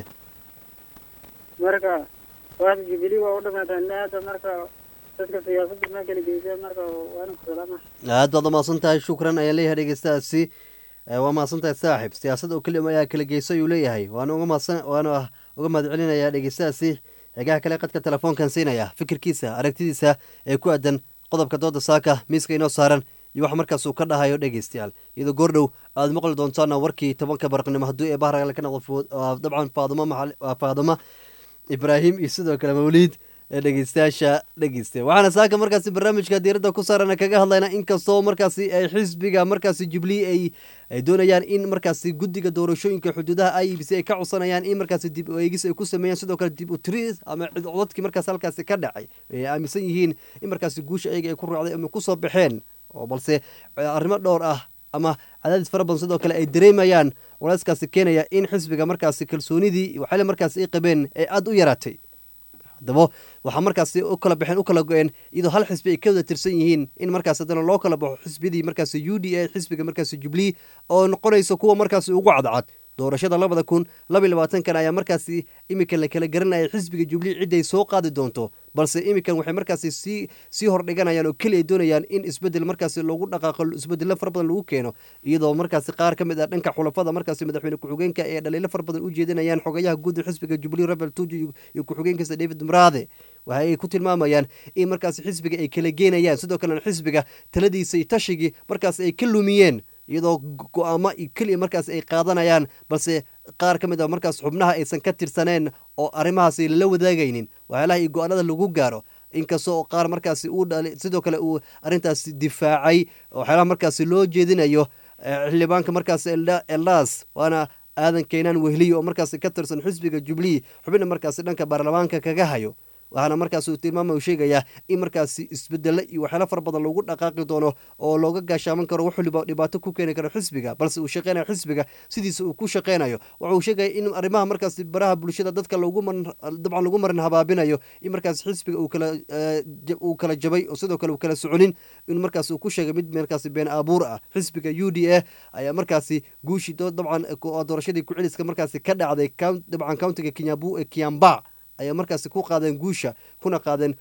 marka waa Jubilee waa u dhamaatay naada marka dadka siyaasadda ma kala geeyay marka waan ku salaama. aad baad umaasan tahay shukran ayaan leeyahay dhegeystaasi waa maasan tahay saaxiib siyaasad oo keliya ayaa kala geysay ayuu leeyahay waana uga mahadcelinayaa dhegeystaasi xegaha kale qadka telefoonkan siinaya fikirkiisa aragtidiisa ee ku aadan qodobka dooda saaka miiska inoo saaran iyo wax markaas uu ka dhahayo dhegeystayaal iyadoo goordhow aad maqli doontaana warkii 10 barqnimo hadduu ee bahraga ka noqdo dabcan faaduma ibraahim iyo sidoo kale mawliid dhegeystayaasha dhegeysta waxaana saaka markaasi barnaamijka diiradda ku saarana kaga hadlayna inkastoo markaasi ay xisbiga markaasi Jubilee ay doonayaan in markaasi guddiga doorashooyinka xuduudaha IEBC ay ka codsanayaan in markaasi dib u eegis ay ku sameeyaan sidoo kale dib u tiris ama codadkii markaas halkaasi ka dhacay ay aaminsan yihiin in markaasi guusha ayaga ay ku raacday ama ku soo baxeen oo balse arrimo dhowr ah ama cadaadis fara badan sidoo kale ay dareemayaan walaaskaasi keenaya in xisbiga markaasi kalsoonidii waxay markaasi ay qabeen ee aad u yaraatay haddaba waxaa markaasi u kala baxeen u kala go-een iyadoo hal xisbi ay ka wada tirsan yihiin in markaas haddana loo kala baxo xisbiyadii markaasi UDA xisbiga markaasi Jubilee oo noqonaysa kuwa markaasi ugu cadcad doorashada 2022 ayaa markaasi imika la kala garanaya xisbiga Jubilee cid ay soo qaadi doonto balse imikan waxay markaasi si hor dhiganayaan oo kaliya doonayaan in isbedel markaasi loogu dhaqaaqo isbedel far badan lagu keeno iyadoo markaasi qaar kamid ah dhanka xulafada markaasi madaxweyne ku-xigeenka ee dhaliilo far badan u jeedinayaan xogayaha guud ee xisbiga Jubilee Rebel Tuju iyo ku-xigeenkiisa David Mraade waxa ay ku tilmaamayaan in markaasi xisbiga ay kala geenayaan sidoo kale xisbiga taladiisa iyo tashigi markaasi ay ka lumiyeen iyadoo go'aamo kaliya markaas ay qaadanayaan balse qaar ka mid ah markaas xubnaha aysan ka tirsaneen oo arrimahaasi la wadaagaynin waxyaalaha iyo go'aanada lagu gaaro inkastoo qaar markaasi uu dhalay sidoo kale uu arrintaasi difaacay waxyaalaha markaasi loo jeedinayo xildhibaanka markaas Eldas waana aadan keenan wehliyo oo markaasi ka tirsan xisbiga Jubilee xubina markaasi dhanka baarlamaanka kaga hayo waxaana markaas uu tilmaamayo sheegaya in markaasi isbedelo iyo waxyaalo far badan lagu dhaqaaqi doono oo looga gaashaaman karo wax waliba dhibaato ku keeni karo xisbiga balse uu shaqeynayo xisbiga sidiisa uu ku shaqeynayo waxa uu sheegaya in arrimaha markaasi baraha bulshada dadka dabcan lagu marin habaabinayo in markaasi xisbiga uu kala jabay oo sidoo kale uu kala soconin in markaasi uu ku sheegay mid markaasi been abuur ah xisbiga UDA ayaa markaasi guushii dabcan doorashadii ku celiska markaasi ka dhacday dabcan countiga Kiambaa ayaa markaasi ku qaadeen guusha kuna qaadeen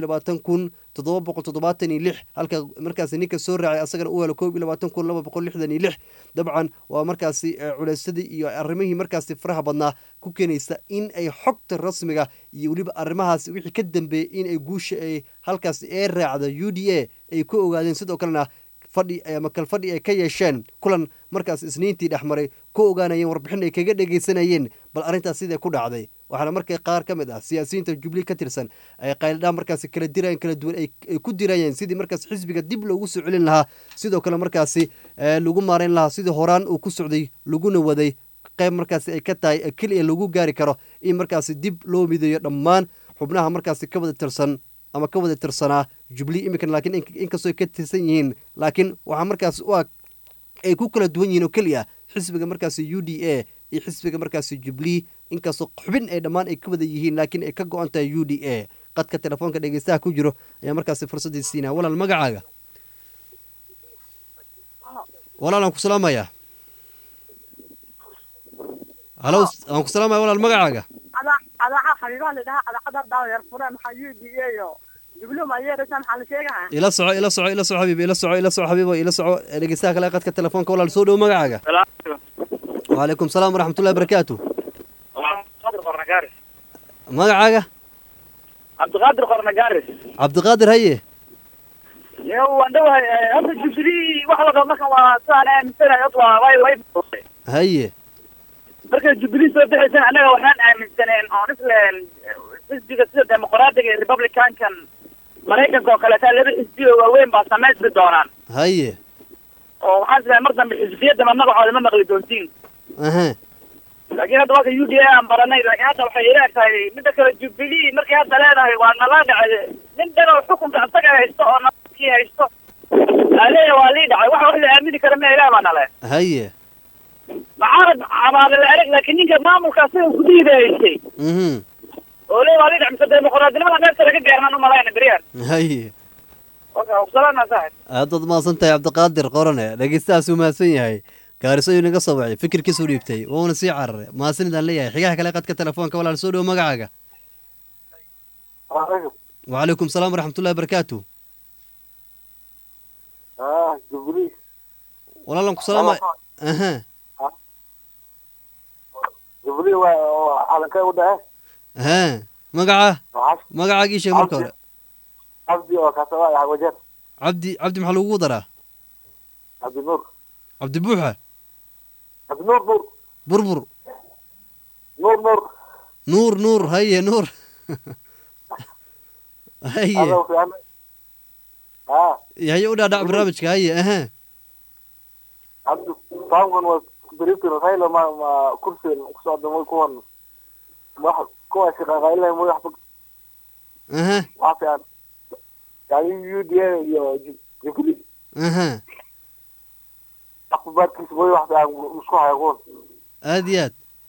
22,776 halka markaasi ninka soo raacay asagana uu helo 22,266 dabcan waa markaasi culeysadii iyo arrimihii markaasi faraha badnaa ku keenaysa in ay xogta rasmiga iyo weliba arrimahaasi wixii ka dambeeyey in ay guusha ay halkaasi ee raacda UDA ay ku ogaadeen sidoo kalena fadhi ama kal fadhi ay ka yeesheen kulan markaas isniintii dhexmaray ku ogaanayeen warbixin ay kaga dhageysanayeen bal arrintaas sidee ku dhacday waxaana markay qaar ka mid ah siyaasiyiinta Jubilee ka tirsan ay qayldhaan markaasi kala dirayeen kala duwan ay ku dirayeen sidii markaas xisbiga dib loogu soo celin lahaa sidoo kale markaasi lagu maareyn lahaa sidii horaan uu ku socday laguna waday qayb markaasi ay ka tahay kaliya lagu gaari karo in markaasi dib loo mideeyo dhammaan xubnaha markaasi ka wada tirsan ama ka wada tirsanaa Jubilee imikan laakiin inkastoo ay ka tirsan yihiin laakiin waxaa markaas ay ku kala duwan yihiin oo kaliya xisbiga markaasi UDA iyo xisbiga markaasi Jubilee inkastoo xubin ay dhammaan ay ka wada yihiin laakiin ay ka go'an tahay UDA qadka telefoonka dhegeystaha ku jiro ayaa markaasi fursadii siinaa walaal magacaaga walaalaan ku salaamayaa halo aan ku salaamaya walaal magacaaga adaxa xariiqaa la dhahaa adaqada daawyar fure maxaa UDA jublum ayeeraysan maxaa la sheegaa ila soco xabiib ila soco xabiib ila soco dhegeystaha kale qadka telefoonka walaal soo dhow magacaaga وعليكم السلام ورحمة الله وبركاته magacaaga cabdiqaadir qornagaaris cabdiqaadir haye waan dhawahay hadda jubilee waxa la qabo markan waa saan aaminsanahay waa way haye marka jubilee soo bixaysan anaga waxaan aaminsaneen oo isleen xisbiga sida dimuqraadiga iyo republicankan maraykanka oo kaleeta laba xisbi oo waaweyn baa samaysmi doonaan haye oo waxaan isleeyahay mar dambe xisbiyadda magacooda ma maqli doontiin laakiin hadda waa ka UDA aan baranay laakiin hadda waxay ila tahay midda kale jubilee markay hadda leedahay waa nala dhacay nin dhan oo xukunka asaga haysto oo nabadkii haysto aleeya waa lii dhacay wax la aamini kara ma ilaah baa nale haye macaarad cabaale la arag laakiin ninka maamulka asaga gudihiida haystay oo lee waa lii dhacay mise dimuqraadinimada meesha laga gaarnaan umalayna beriyaan haye salaana saaxib aad mahadsan tahay cabdiqaadir qorane dhegeystahaas uu mahadsan yahay gaariso ayuu naga soo wacay fikirkiisuu dhiibtay wuuna sii cararay mahadsanidaan leeyahay xigaha kale qadka telefoonka walaal soo dhowo magacaaga وعليكم السلام ورحمة الله وبركاته جبريل والله لكم سلام اها جبريل وعلى كيف ده ها مقعه ايش مركه عبدي وكسوا يا وجر عبدي محل وقدره عبد النور عبد بوحه عبد النور بربر نور هيا نور هيا هيا ودا دع برنامجك هيا اها عبد طاون وبريتو رسايل ما كرسي قصاد ما يكون واحد كويس غايله مو يحفظ اها عافيه يعني يودي يقولي اها أخبار كيس بوي واحد مش واحد يقول أديات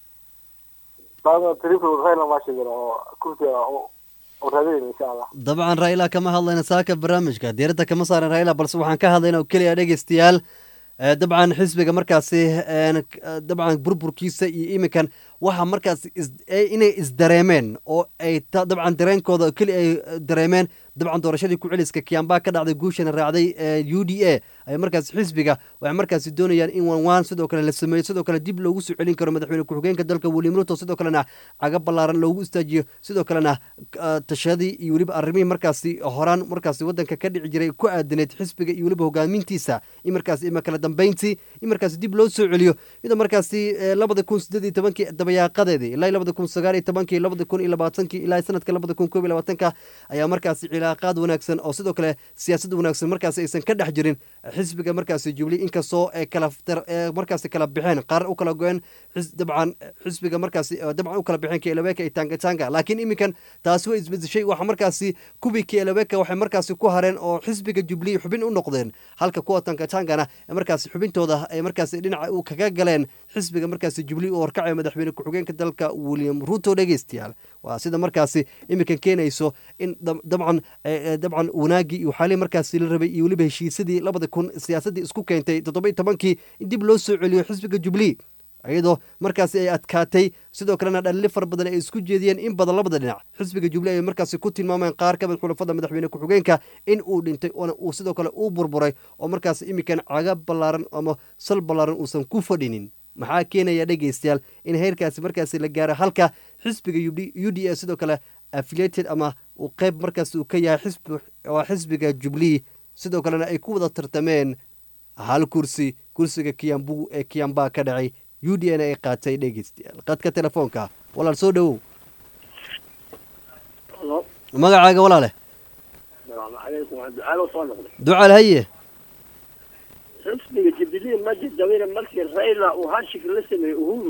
طبعا تريفه غير ما شجرة كنت ورهدين إن شاء الله طبعا رايلا كما هلا نساك برامجك ديرتها كما صار رايلا بل سبحان كهذا وكلي أديك استيال طبعا حسبك مركزي طبعا بربر كيسة يمكن waxa markaas inay isdareemeen oo ay dabcan dareenkooda kali ay dareemeen dabcan doorashadii ku celiska Kiambaa ka dhacday guushana raacday UDA ay markaas xisbiga waxay markaas doonayaan in waan sidoo kale la sameeyo sidoo kale dib loogu soo celin karo madaxweyne ku-xigeenka dalka William Ruto sidoo kalena caga ballaaran loogu istaajiyo sidoo kalena tashadii iyo waliba arrimihii markaas horaan markaas wadanka ka dhici jiray ku aadaneed xisbiga iyo waliba hogaamintiisa in markaas ima kala dambeyntii in markaas dib loo soo celiyo iyadoo markaas 2018 dabayaaqadeedii ilaa 2019 2020 ilaa sanadka 2021 ayaa markaas cilaaqaad wanaagsan oo sidoo kale siyaasad wanaagsan markaas aysan ka dhex jirin xisbiga markaas Jubilee inkastoo ay kala markaas kala bixeen qaar u kala go'een dabcan xisbiga markaas dabcan u kala bixeen Kieleweka ay tanga laakiin imikan taas way isbedeshay waxa markaas kubi Kieleweka waxay markaas ku hareen oo xisbiga Jubilee xubin u noqdeen halka kuwa tangana markaas xubintooda ay markaas dhinaca u kaga galeen xisbiga markaas Jubilee oo warkacay madaxweyne ku-xigeenka dalka William Ruto dhageystayaal waa sida markaas imikan keenayso in dabcan wanaagi iyo xalay markaas la rabay iyo waliba heshiisadii 2000 siyaasadii isku keentay 17 in dib loo soo celiyo xisbiga Jubilee ayadoo markaas ay adkaatay sidoo kalena dhalli far badan ay isku jeediyeen in badan labada dhinac xisbiga Jubilee ay markaas ku tilmaameen qaar ka mid xulafada madaxweyne ku-xigeenka in uu dhintay oo uu sidoo kale uu burburay oo markaas imikan caga ballaaran ama sal ballaaran uusan ku fadhinin maxaa keenaya dhageystayaal in heerkaasi markaas la gaaro halka xisbiga UDA sidoo kale affiliated ama uu qayb markaas uu ka yahay xisbiga Jubilee sidoo kalena ay ku wada tartameen hal kursiga Kiambu ee Kiambaa ka dhacay UDA ay qaatay dhageystayaal qadka telefoonka walaal soo dhawow magacaaga walaale السلام عليكم ducaal soo noqday ducaal haye xisbiga Jubilee majid dawira markii Raila uu hashik la sameeyay uhuru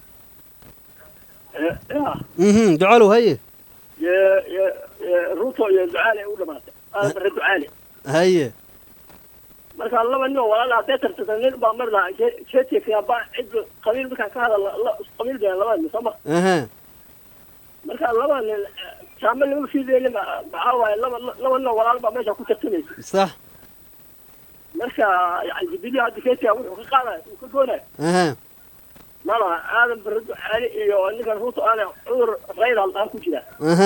ducaal haye يا روتو يا ducaale u dhamaatay aad ducaale haye marka laba nin walaal ah tartan baa marna jeeti Kiambaa cid qabiil marka ka hadal qabiil baa laba nin sama marka laba nin شامل لو في ذي لما معاوي لما ولا بقى ماشي كنت تنسي صح marka yani jubilee hadda keeska wuxuu ka qaadaya uu ka goonaya malaha aadan barado cali iyo ninkan ruuto aana cudur rayla aan ku jira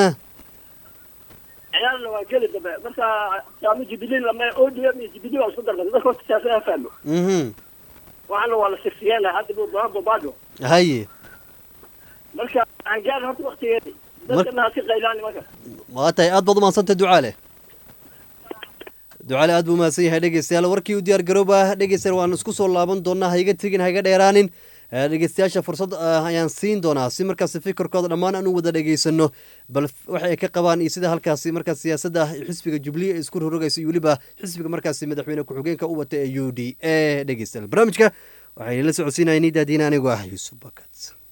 ciyaalna waa geli dambe marka jaami jubilee lama ODM iyo jubilee waa isku darban dadka horta siyaasada fahmo waxaana waa la sirfiyeenaa hadda buu baajo haye marka aan gaar horta waqtigeedi dadkana ha si qaylaan marka waa tahay aad baad umahadsantay ducaale aad buu umahadsan yahay dhegeystayaal warkii u diyaar garooba dhegeystayaal waan isku soo laaban doonaa ha iga tegin ha iga dheeraanin dhegeystayaasha fursad ayaan siin doonaa si markaasi fikirkooda dhammaan aan u wada dhegeysano bal waxa ay ka qabaan iyo sida halkaasi markaas siyaasadda xisbiga jubilee ay isku rorogayso iyo weliba xisbiga markaasi madaxweyne ku-xigeenka u wata ee UDA dhegeystayaal barnaamijka waxay la socodsiinayeen nidaadiina anigoo ah Yuusuf Bakat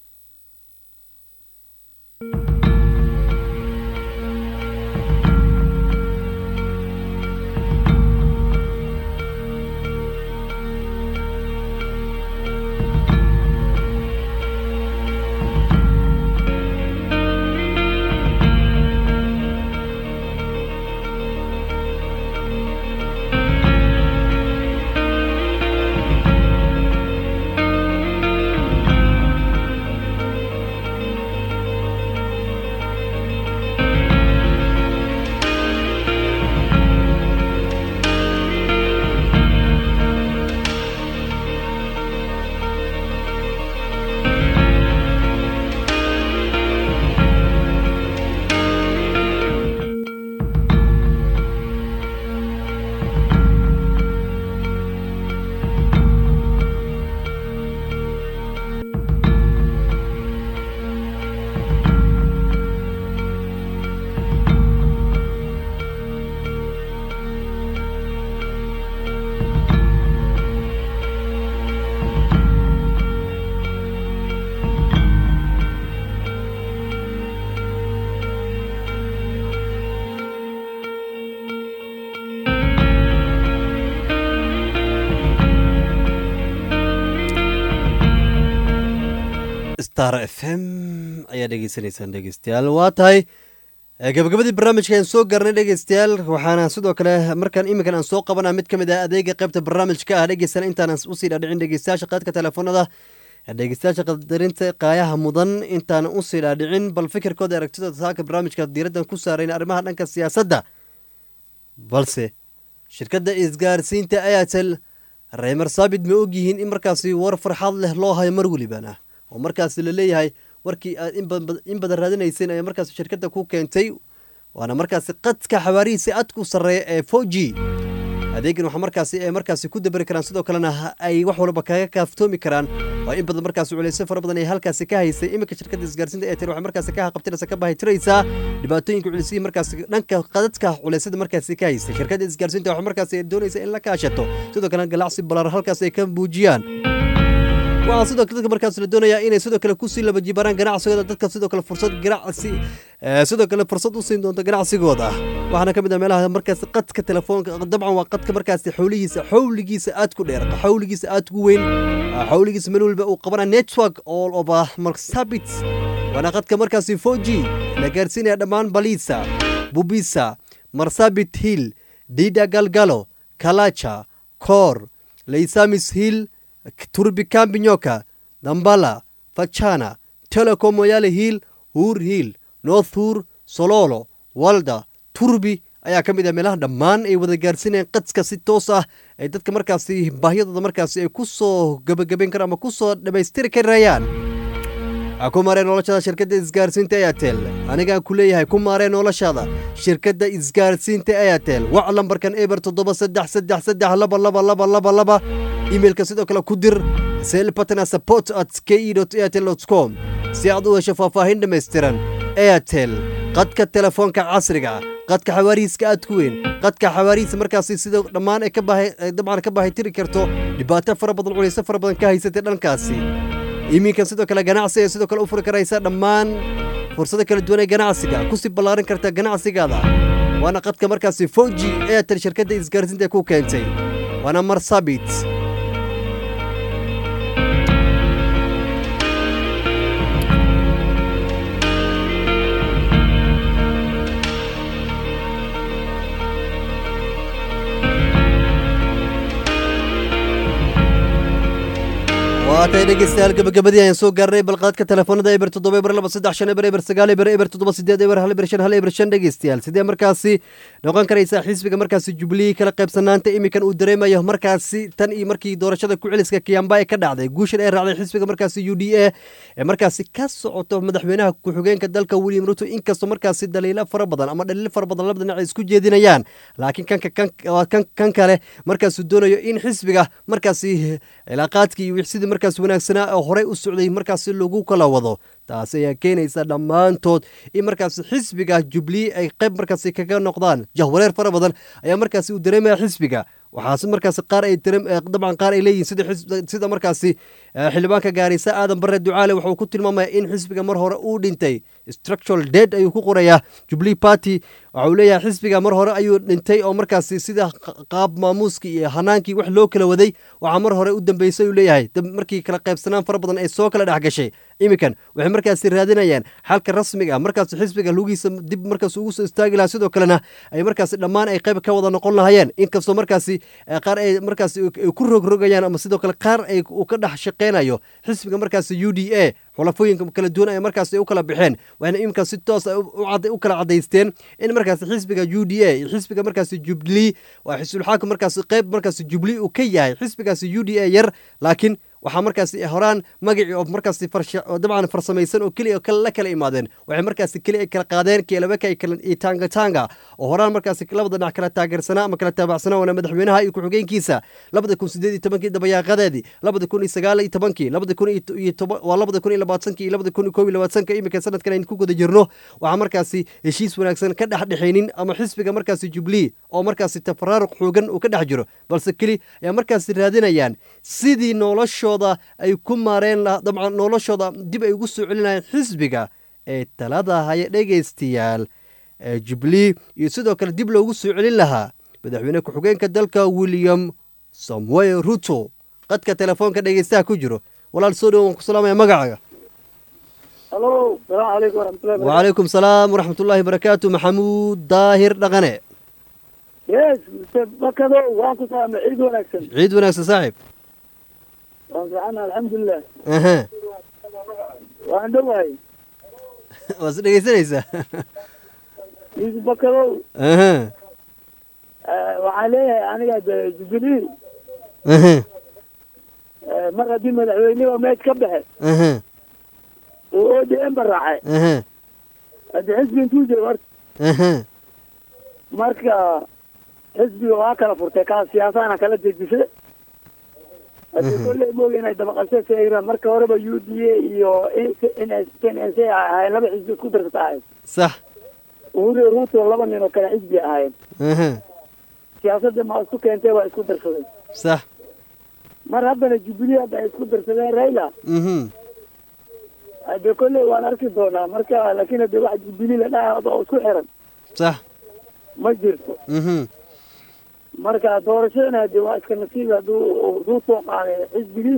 Star FM ayaa dhegeysanaysaan dhegeystayaal waa tahay gabagabadii barnaamijka aan soo garnay dhegeystayaal waxaana sidoo kale markaan iminkan aan soo qabanaa mid ka mid ah adeega qaybta barnaamijka ah dhegeystayaal intaan usii dhaadhicin dhegeystayaasha qaadka telefoonada dhegeystayaasha qadarinta qaayaha mudan intaan usii dhaadhicin bal fikirkooda aragtidooda saaka barnaamijka diiraddan ku saarayn arrimaha dhanka siyaasadda balse shirkadda isgaarsiinta Airtel Reemer Saabid ma ogyihiin in markaasi war farxad leh loo hayo mar walibana oo markaas la leeyahay warkii aad in badan raadinayseen ay markaas shirkadda ku keentay waana markaas qadka xawaarihiisa aad ku sareeya ee 4G adeegan waxa markaas ku dabari karaan sidoo kalena ay wax walba kaga kaaftoomi karaan oo in badan markaas culeysyo fara badan ay halkaas ka haysay iminka shirkadda isgaarsiinta Airtel waxa markaas ka qabtiraysa ka baahitiraysa dhibaatooyinka culeysyo markaas dhanka qadadka culeysada markaas ka haysay shirkadda isgaarsiinta waxa markaas ay doonaysa in la kaashato sidoo kalena ganacsi balaar halkaas ay ka buujiyaan waxaa sidoo kale dadka markaas la doonayaa inay sidoo kale ku sii laba jibaraan ganacsigooda dadka sidoo kale fursad ganacsi sidoo kale fursad u siin doonto ganacsigooda waxaana ka mid ah meelaha markaas qadka telefoonka dabcan waa qadka markaas xawligiisa aad ku dheer xawligiisa aad ku weyn xawligiisa meel walba uu qabana network all over Marsabit waana qadka markaas 4G la gaarsiinaya dhammaan Balisa Bubisa Marsabit Hill Dida Galgalo Kalacha Kor Leisamis Hill Turbi Kambinyoka, Dambala, Fachana, Telecom Moyale Hill, Hur Hill, North Hur, Sololo, Walda, Turbi ayaa ka mid ah meelaha dhammaan ay wada gaarsiinayaan qadka si toos ah ay dadka markaasi baahiyadooda markaasi ay ku soo gabagabayn karaan ama ku soo dhammaystiri karayaan ku maareen noloshada shirkadda isgaarsiinta Airtel aniga ku leeyahay ku maareen noloshada shirkadda isgaarsiinta Airtel wac lambarkan eber 7332222 emailka sidoo kale ku dir sales@ke.airtel.com si aad u hesho faahfaahin dhammaystiran Airtel qadka telefoonka casriga qadka xawaarihiisa aad ku weyn qadka xawaarihiisa markaasi sida dhammaan ay dabcan ka baahitiri karto dhibaato fara badan culeysyo fara badan ka haysatay dhankaasi iminkan sidoo kale ganacsi ay sidoo kale u furi karaysa dhammaan fursado kala duwan ee ganacsiga ku sii ballaarin karta ganacsigaada waana qadka markaasi 4G Airtel shirkadda isgaarsiinta ku keentay waana Marsabit tahay dhegeystayaal gabagabadii ayaan soo gaarnay balqaadka telefoonada eber 7 eber 2 3 5 eber eber 9 eber eber 7 8 eber 1 eber 5 1 eber 5 dhegeystayaal sidee markaasi noqon karaysa xisbiga markaasi Jubilee kala qaybsanaanta imikan uu dareemayo markaasi tan iyo markii doorashada ku celiska Kiamba ay ka dhacday guushan ay raacday xisbiga markaasi UDA ee markaasi ka socoto madaxweynaha ku-xigeenka dalka William Ruto inkastoo markaasi daliilo fara badan ama daliil fara badan labada dhinac isku jeedinayaan laakiin kan kale markaasi doonayo in xisbiga markaasi cilaaqaadkii iyo sidii markaas wanaagsanaa oo horey u socday markaasi lagu kala wado taasi ayaa keenaysa dhammaantood in markaasi xisbiga Jubilee ay qayb markaasi kaga noqdaan jahwareer fara badan ayaa markaasi u dareemaya xisbiga waxaase markaasi qaar ay dabcan qaar ay leeyihiin sida markaasi xildhibaanka gaarisa aadan bare ducaale waxa uu ku tilmaamaya in xisbiga mar hore uu dhintay structural dead ayuu ku qorayaa Jubilee Party waxa uu leeyahay xisbiga mar hore ayuu dhintay oo markaasi sida qaab maamuuskii iyo hanaankii wax loo kala waday waxa mar hore u dambeysay uu leeyahay markii kala qaybsanaan fara badan ay soo kala dhex gashay imikan waxay markaasi raadinayaan xalka rasmiga markaasi xisbiga lugiisa dib markaas ugu soo istaagi lahaa sidoo kalena ay markaasi dhammaan ay qayb ka wada noqon lahaayeen inkastoo markaasi qaar ay markaasi ku rogrogayaan ama sidoo kale qaar ay ka dhex shaqeynayo xisbiga markaasi UDA xulafooyinka kala duwan ay markaasi u kala baxeen waxayna iminka si toos u kala cadaysteen in markaasi xisbiga UDA iyo xisbiga markaasi Jubilee waa xisbul xaakim markaasi qayb markaasi Jubilee uu ka yahay xisbigaasi UDA yar laakiin waxaa markaasi horaan magacii oo markaasi dabcan farsamaysan oo keliya la kala imaadeen waxay markaasi keliya kala qaadeen keelabaka iyo tanga oo horaan markaasi labada dhinac kala taageersanaa ama kala taabacsanaa wana madaxweynaha iyo ku-xigeenkiisa 2018 dabayaaqadeedii 2019 2020 iyo 2021 imika sanadkan aynu ku guda jirno waxaa markaasi heshiis wanaagsan ka dhexdhexaynin ama xisbiga markaasi Jubilee oo markaasi tafaraaruq xoogan uu ka dhex jiro balse keli ayaa markaasi raadinayaan sidii nolosha ay ku maareen dabcan noloshooda dib ay ugu soo celinayaan xisbiga ee talada haya dhegeystayaal Jubilee iyo sidoo kale dib loogu soo celin lahaa madaxweyne ku-xigeenka dalka William Samuel Ruto qadka telefoonka dhegeystaha ku jiro walaal soo dhawaad ku salaamaya magacaaga Hello salaam alaykum warahmatullahi wa alaykum salaam warahmatullahi wabarakatuh Maxamuud Daahir Dhaqane yes bakado waan ku salaamay ciid wanaagsan saaxiib وأنا الحمد لله. وأنا دوّاي. وصدق سنيسة. يسبكوا. وعليه أنا قاعد جبلي. مرة دي ملعوني وما يتكبح. وأودي أمبر راعي. هذا حزب توجه ورد. مركا حزبي وهكذا فرتكان سياسة أنا كلا تجلس. هذا كله موجود هنا دم قصة سيرة مركب وربا UDA iyo NSNC هاي لما حزب كودر تاعي صح وروت والله من كان حزب هاي سياسة ما أسوق أنت وأسكودر سوي صح مرة هذا الجبلية هذا أسكودر سوي رايلا هذا كله وأنا أركض هنا مركب لكن هذا واحد جبلية لا هذا أسكو حرم صح ما جرته marka doorashadana hadii waa iska nasiiba ruuto qaaday xisbigiis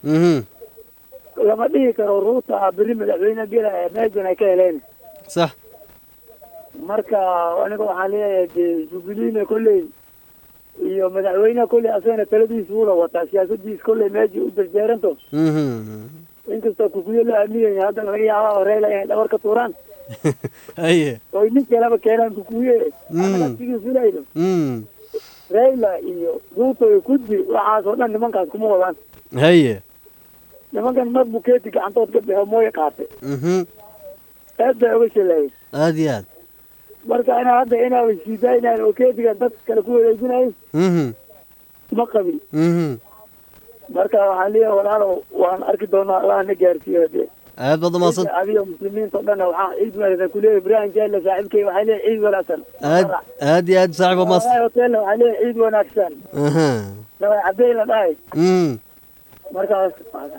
lama dhihi karo ruuto beri madaxweyne gelaya meeshan ay ka heleen sax marka aniga waxaan leeyahay Jubilee kolley iyo madaxweyne kolley asana taladiisa uu la wataa siyaasadiisa kolley meesha u darjeeranto inkastoo kuguyo la aaminaya hadda laga yaabo reela inay dhawr ka tuuraan aye oo ninka laba keenan kuguyo anaga tigii filaydo Raila iyo Ruto iyo Kudi waxaas oo dhan nimankaas kuma wadaan haye nimankan mar bukeeti gacantood ka bixi mooy qaatay aad bay uga shaleeyay aad iyo aad marka ana hadda inaa wasiidaynaan oo keetiga dad kale ku wareejinay ma qabi marka waxaan leeyahay walaalo waan arki doonaa Allah na gaarsiiyo aad baad maasan adiga muslimiinta dhan waxaan ciid wanaagsan ku leeyahay Ibrahim Jalle saaxiibkay waxay leeyahay ciid wanaagsan aad iyo aad saaxiib ma hotel waxay leeyahay ciid wanaagsan laba caday la dhahay markaas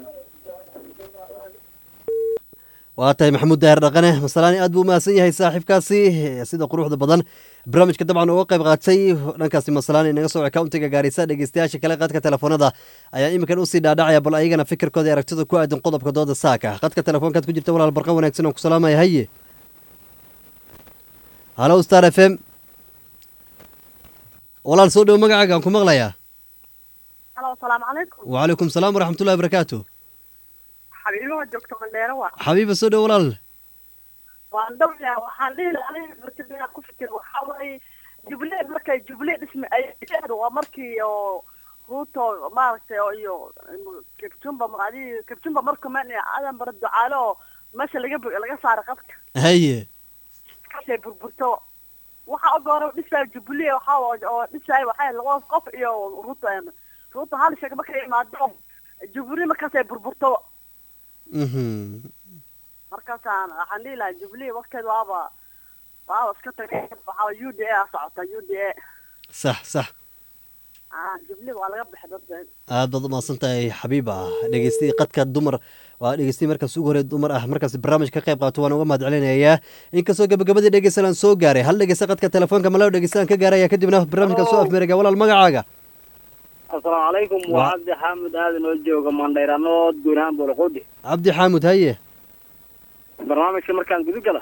waa tahay Maxamuud Daahir Dhaqane masalaani aad buu maasan yahay saaxiibkaasi sida quruxda badan barnaamijka dabcan uga qayb qaatay dhankaasi masalaani inaga soo accountiga gaarisa dhageystayaasha kale qadka telefoonada ayaa iminkan usii dhaadhacaya bal ayagana fikirkooda aragtida ku aadan qodobka dooda saaka qadka telefoonkaad ku jirta walaal barqa wanaagsan oo ku salaamaya haye halo Star FM walaal soo dhow magacaaga aan ku maqlayaa halo assalaamu calaykum wa calaykum salaam waraxmatullahi wabarakaatuh xabiibo joogto mandheero waa xabiiba soo dhow walaal waan dhowyaa waxaan dhihi lahaa markii ku fikir waxaa waaye jubilee markay jubilee dhisme ay waa markii oo ruuto maaragtay oo iyo kabjumba markuu man aadan bara ducaalo oo meesha laga saaro qabka haye kasay burburto waxa ugu hore dhisay jubilee waxaa oo dhisay waxay laba qof iyo ruuto hal sheeg markay imaado jubilee markaasay burburto markaasaan waxaan dhihi lahaa jubilee waqtigeed waaba iska tagay waxaa UDA socota UDA sax jubilee waa laga baxay dadka aad baad umahadsan tahay xabiiba dhegeystay qadka dumar waa dhegeystay markaas ugu hore dumar ah markaas barnaamij ka qayb qaato waan uga mahad celinayaa inkastoo gabagabadii dhegeysanaan soo gaaray hal dhegeysta qadka telefoonka malaa dhegeystaan ka gaaraya kadibna barnaamijka soo afmeeraya walaal magacaaga asalaamu calaykum waa cabdi xaamud aadan oo jooga mandhayranood guurahaan boolqoodi cabdi xaamud haye barnaamijka markaan guda gala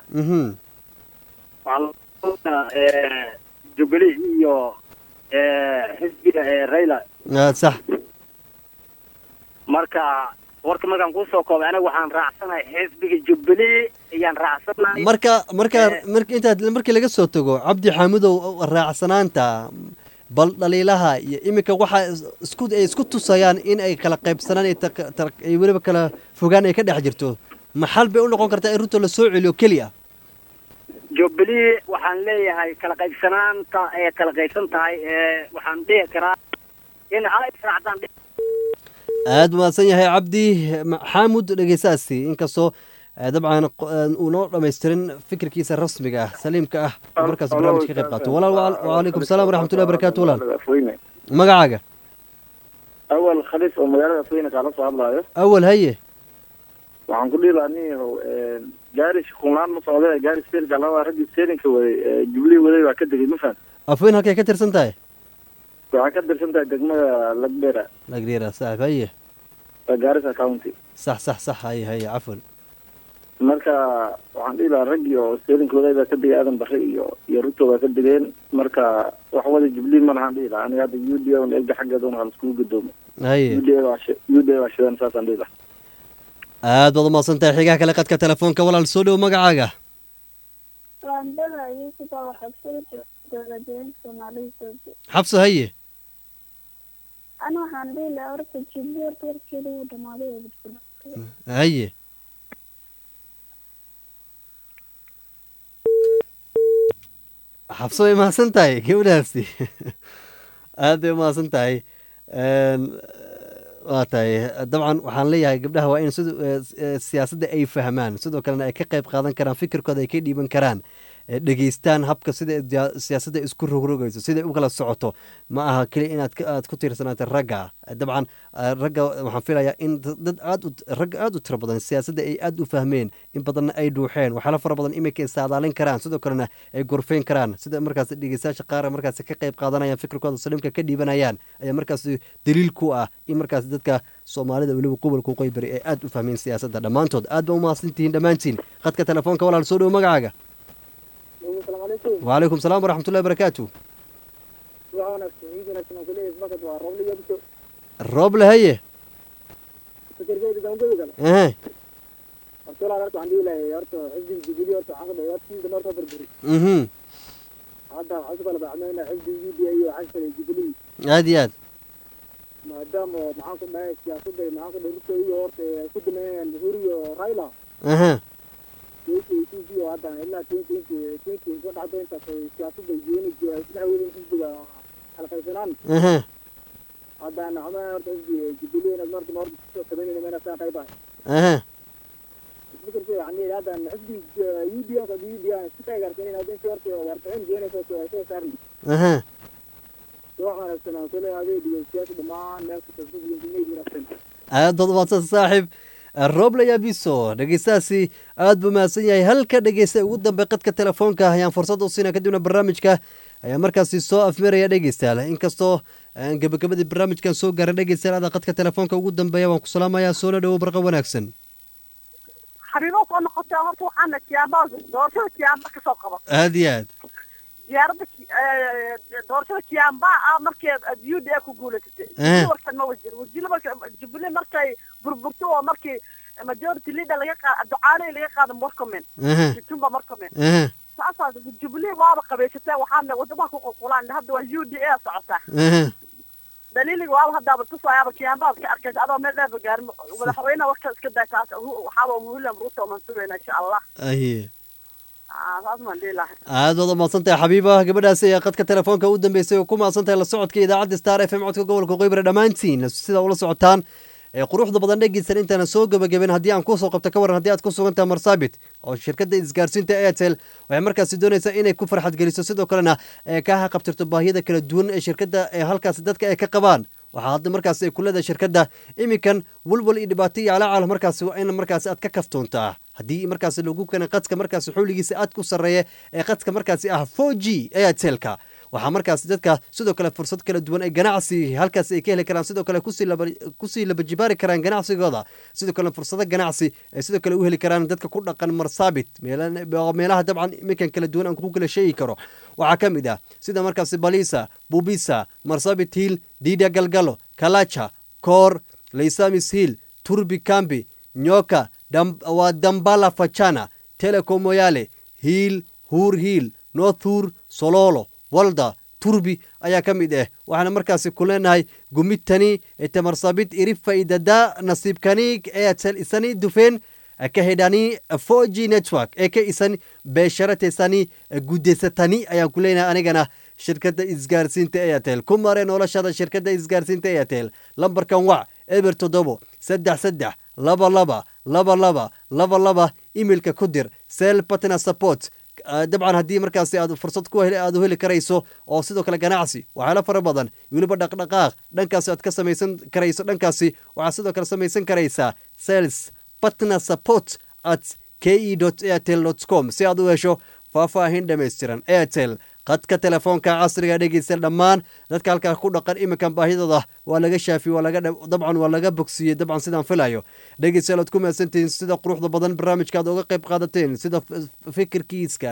waxaa jubilee iyo xisbiga Raila sax marka warka markaan ku soo koobay aniga waxaan raacsanahay xisbiga Jubilee ayaan raacsanahay marka inta markii laga soo tago Cabdi Xamudow raacsanaanta bal dhaliilaha iyo imika waxa isku tusayaan in ay kala qaybsanaan ay waliba kala fogaan ay ka dhex jirto maxal bay u noqon kartaa in runta la soo celiyo kaliya Jubilee waxaan leeyahay kala qaybsanaanta ay kala qaybsan tahay waxaan dhihi karaa in ay raacdaan aad maasan yahay Cabdi Xamud dhageysaasi inkastoo dabcan uu noo dhameystirin fikirkiisa rasmiga ah saliimka ah markaas barnaamijka ka qayb qaato walaal wa alaykum salaam waraxmatullahi wabarakaatuh walaal magacaaga awal khalis oo magaalada Afweyn ka la soo hadlayo awal haye waxaan ku dhiilaanii gaarish kumaan ma socday gaarish seelka laba rag seelinka way Jubilee waday waa ka degay ma fahad Afweyn halkay ka tirsan tahay waxaa ka tirsan tahay degmada Lagdheera sax haye Garissa County sax haye cafwan marka waxaan dhihi lahaa rag iyo seelinkooda baa ka degay aadan bari iyo ruto baa ka degeen marka wax wada Jubilee ma lahaan dhihi lahaa aniga hadda UDA oo eega xaggeeda aan isku gudoomo haye UDA waa shidan saasaan dhihi lahaa aad baad umahadsan tahay xigaha kale qadka telefoonka walaal soo dhow magacaaga xabso haye أنا waxaan dhihi lahaa horta Jubilee warkeeda uu dhamaaday haye xabso way mahadsan tahay gabadhaasi aad bay umahadsan tahay waa tahay dabcan waxaan leeyahay gabdhaha waa in siyaasadda ay fahmaan sidoo kalena ay ka qayb qaadan karaan fikirkooda ay ka dhiiban karaan dhegeystaan habka sida siyaasadda isku rogrogayso siday u kala socoto ma aha keliya inaad ku tiirsanaato ragga dabcan ragga waxaan filayaa in dad ragga aad u tiro badan siyaasadda ay aad u fahmeen in badanna ay dhuuxeen waxyaala fara badan iminka saadaalin karaan sidoo kalena ay gorfeyn karaan sida markaas dhegeystayaasha qaar markaas ka qayb qaadanayaan fikirkooda saliimka ka dhiibanayaan ayaa markaas daliil ku ah in markaas dadka soomaalida weliba gobolka Qoybari ay aad u fahmeen siyaasadda dhammaantood aad baa u mahadsantihiin dhammaantiin qadka telefoonka walaal soo dhow magacaaga وعليكم السلام ورحمة الله وبركاته. الروبل هي. هادي ما دام معاكم سياسة معاكم رايلا. هذا إلا تيجي وضع بين سياسة الجيني تحول الحزب على فيصلان. هذا أنا عمر جبلين المرض كمان من أسان طيبان. فكر شيء يعني هذا الحزب يبيع ستة كرتين هذين صورت وارتعين جيني سو سارني. سواء السنة كل هذه السياسة مع الناس تسوق يمكن يجي هذا ضبط صاحب الروبل يا بيسو dhageystaasi aad buu mahadsan yahay halka dhageysta ugu dambe qadka telefoonka ayaan fursad u siinaa kadibna barnaamijka ayaa markaasi soo afmeeraya dhageystayaal inkastoo aan gabagabadii barnaamijkan soo gaaray dhageystayaal aad qadka telefoonka ugu dambeeya waan ku salaamayaa soo dhawow barqa wanaagsan xariiro soo noqotay horta waxaan doorashada kiyaamba ka soo qabo aad iyo aad diyaaradda doorashada kiyaamba markay UDA ku guuleysatay warkan ma wajir Jubilee markay burburto oo markay majority leader laga qaado ducaanay laga qaado Murkomen Tumba Murkomen saasaa Jubilee waaba qabeysatay waxaana wadamaha ku qulqulaan hadda waa UDA socota دليلي والله هذا بتصل يا بكيان بعض كأركز هذا ما ذا بقار ولا حوينا وقت كده ساعات وحاول مهلا مروته ومنصوبين إن شاء الله. أيه. لازم نديله. هذا ما صنت يا حبيبة قبل سيا قد كتلفون كودن بيسوي كم صنت للصعد كذا عاد ستار FM عاد كقول كقيبر دمانتين سيدا ولا صعدان قروح ضبطان نجي سنة أنت نسوق بجبين هدي عن كوسو قبل تكور هدي كوسو أنت مرصابت أو شركة إزجارسين تأتل وعمرك سيدون سئين كفر حد جلسوا سيدو كلنا كها قبل ترتبه هذا كل دون شركة هالكاسدات كقبان وحاضر مركز كل هذا شركة إمي كان ولول إدباتي على مركز وين مركز أتكفتون تا هدي مركز اللوجو كان قد كمركز حولي ساعات كسرية قد كمركز فوجي أتلك waxaa markaas dadka sidoo kale fursad kala duwan ay ganacsi halkaas ay ka heli karaan sidoo kale kusii laba jibaari karaan ganacsigooda sidoo kale fursado ganacsi ay sidoo kale u heli karaan dadka ku dhaqan Marsabit meelaha dabcan iminkan kala duwan aan ku kala sheegi karo waxaa ka mid ah sida markaas Balisa Bubisa Marsabit Hill Dida Galgalo Kalacha Kor Leisamis Hill Turbi Kambi Nyoka Dambala Fachana Telecom Moyale Hill Hur Hill Northur Sololo walda turbi ayaa ka mid ah waxaana markaas ku leenahay gumitani ee Marsabit irif faidada nasiibkani ee isani dufeen ka hedani 4G network ee ka isan beesharatesani gudeysatani ayaan ku leenahay anigana shirkadda isgaarsiinta Airtel kumare noloshada shirkadda isgaarsiinta Airtel lambarkan wac eber 7 3 22 emailka ku dir sell partner support dabcan haddii markaasi aad fursad ku aad u heli karayso oo sidoo kale ganacsi waxaala fara badan weliba dhaqdhaqaaq dhankaasi aad ka samaysan karayso dhankaasi waxaa sidoo kale samaysan karaysaa sales partner support at ke.airtel.com si aad u hesho faahfaahin dhammaystiran Airtel qadka telefoonka casriga dhegeysta dhammaan dadka halka ku dhaqan iminkan baahidooda waa laga shaafi waa laga dabcan waa laga bogsiyay dabcan sidaan filayo dhegeysta aad ku maasantiin sida quruxda badan barnaamijka aad uga qayb qaadateen sida fikirkiiska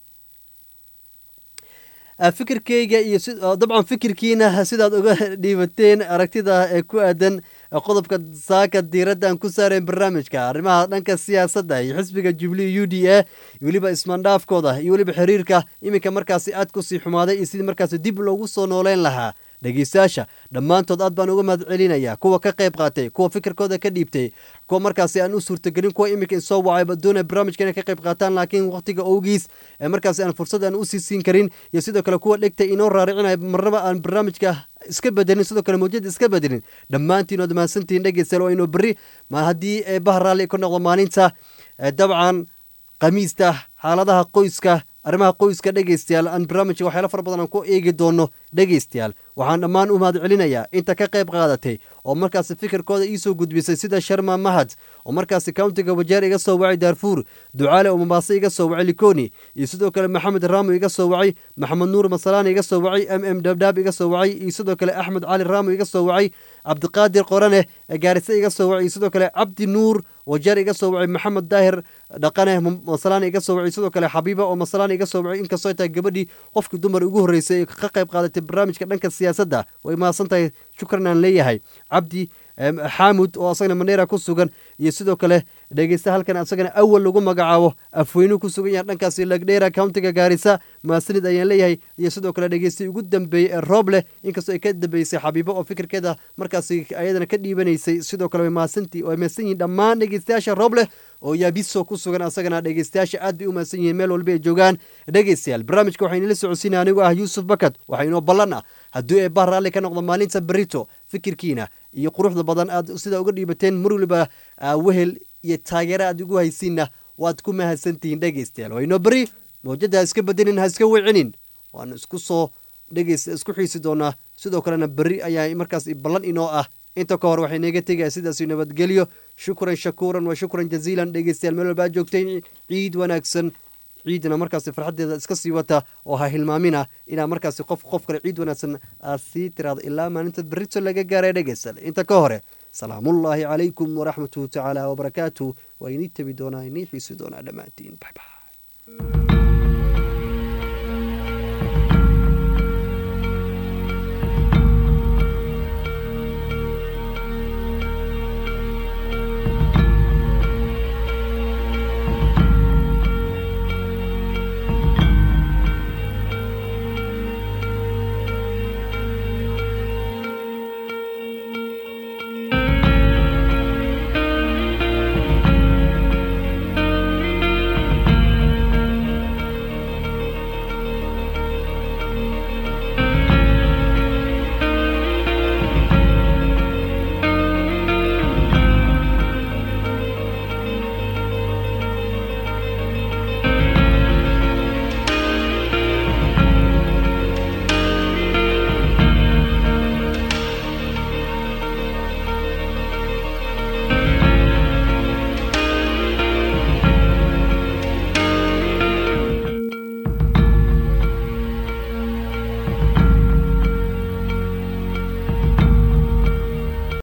fikirkeyga iyo dabcan fikirkiina sidaad uga dhiibateen aragtida ee ku aadan qodobka saaka diiradda aan ku saareen barnaamijka arrimaha dhanka siyaasadda iyo xisbiga Jubilee UDA weliba ismaandhaafkooda iyo weliba xiriirka iminka markaasi aad ku sii xumaaday iyo sidii markaasi dib loogu soo nooleyn lahaa dhegeystayaasha dhammaantood aad baan uga mahadcelinayaa kuwa ka qayb qaatay kuwa fikirkooda ka dhiibtay kuwa markaasi aan u suurtagelin kuwa iminka soo wacay doonaya barnaamijka inay ka qayb qaataan laakiin waqtiga owgiis markaasi aan fursad aan u sii siin karin iyo sidoo kale kuwa dhegtay inoo raaricinaya marnaba aan barnaamijka iska bedelin sidoo kale mawjada iska bedelin dhammaantiin oo dhammaansantiin dhegeystayaal waa inuu berri ma haddii bahar raalli ka noqdo maalinta dabcan qamiista xaaladaha qoyska arrimaha qoyska dhegeystayaal aan barnaamijka waxyaalo fara badan aan ku eegi doono dhegeystayaal waxaan dhammaan u mahadcelinayaa inta ka qayb qaadatay oo markaasi fikirkooda ii soo gudbisay sida Sharma Mahad oo markaasi countiga Wajeer iga soo wacay Darfur Ducaale oo Mombasa iga soo wacay Likoni iyo sidoo kale Maxamed Raamo iga soo wacay Maxamed Nuur Masalaan iga soo wacay Dabdab iga soo wacay iyo sidoo kale Axmed Cali Raamo iga soo wacay Cabdiqaadir Qorane Gaarisa iga soo wacay sidoo kale Cabdi Nuur Wajeer iga soo wacay Maxamed Daahir Dhaqane Masalaan iga soo wacay sidoo kale Xabiiba oo Masalaan iga soo wacay inkastoo ay gabadhii qofkii dumar ugu horeysay ka qayb qaadatay barnaamijka dhanka siyaasadda way maasantahay shukran aan leeyahay Cabdi Xamud oo asagana Maneera ku sugan iyo sidoo kale dhegeysta halkan asagana awal lagu magacaabo afweynu ku sugan yahay dhankaasi Lagdheera countiga Gaarisa maasanid ayaan leeyahay iyo sidoo kale dhegeysta ugu dambeeyay Roble inkastoo ay ka dambeysay Xabiiba oo fikirkeeda markaasi ayadana ka dhiibanaysay sidoo kale way maasantii oo maasan yihiin dhammaan dhegeystayaasha Roble oo yaabiso ku sugan asagana dhegeystayaasha aad bay u maasan yihiin meel walba ay joogaan dhegeystayaal barnaamijka waxaynu la socodsiinaa anigu ah Yuusuf Bakad waxaynu ballan haddii ay bahar raalli ka noqdo maalinta berito fikirkiina iyo quruxda badan aad sida uga dhiibateen mar waliba wehel iyo taageero aad ugu haysiinna waad ku mahadsantihiin dhegeystayaal wayno beri mawjada iska bedelin ha iska wicinin waan isku soo dhegeysta isku xiisi doonaa sidoo kalena beri ayaa markaas ballan inoo ah inta ka hor waxay naga tagay sidaas nabadgelyo shukran shakuran wa shukran jaziilan dhegeystayaal meel walba joogteen ciid wanaagsan ciidna markaas farxadeeda iska sii wata oo ha hilmaamina ina markaas qof kale ciid wanaagsan aasi tiraado ilaa maalinta berito laga gaaray dhegeystayaal inta ka hore salaamullaahi calaykum waraxmatuhu tacaala wabarakaatuh wa inii tabi doonaa inii xiisi doonaa dhammaantiin bye bye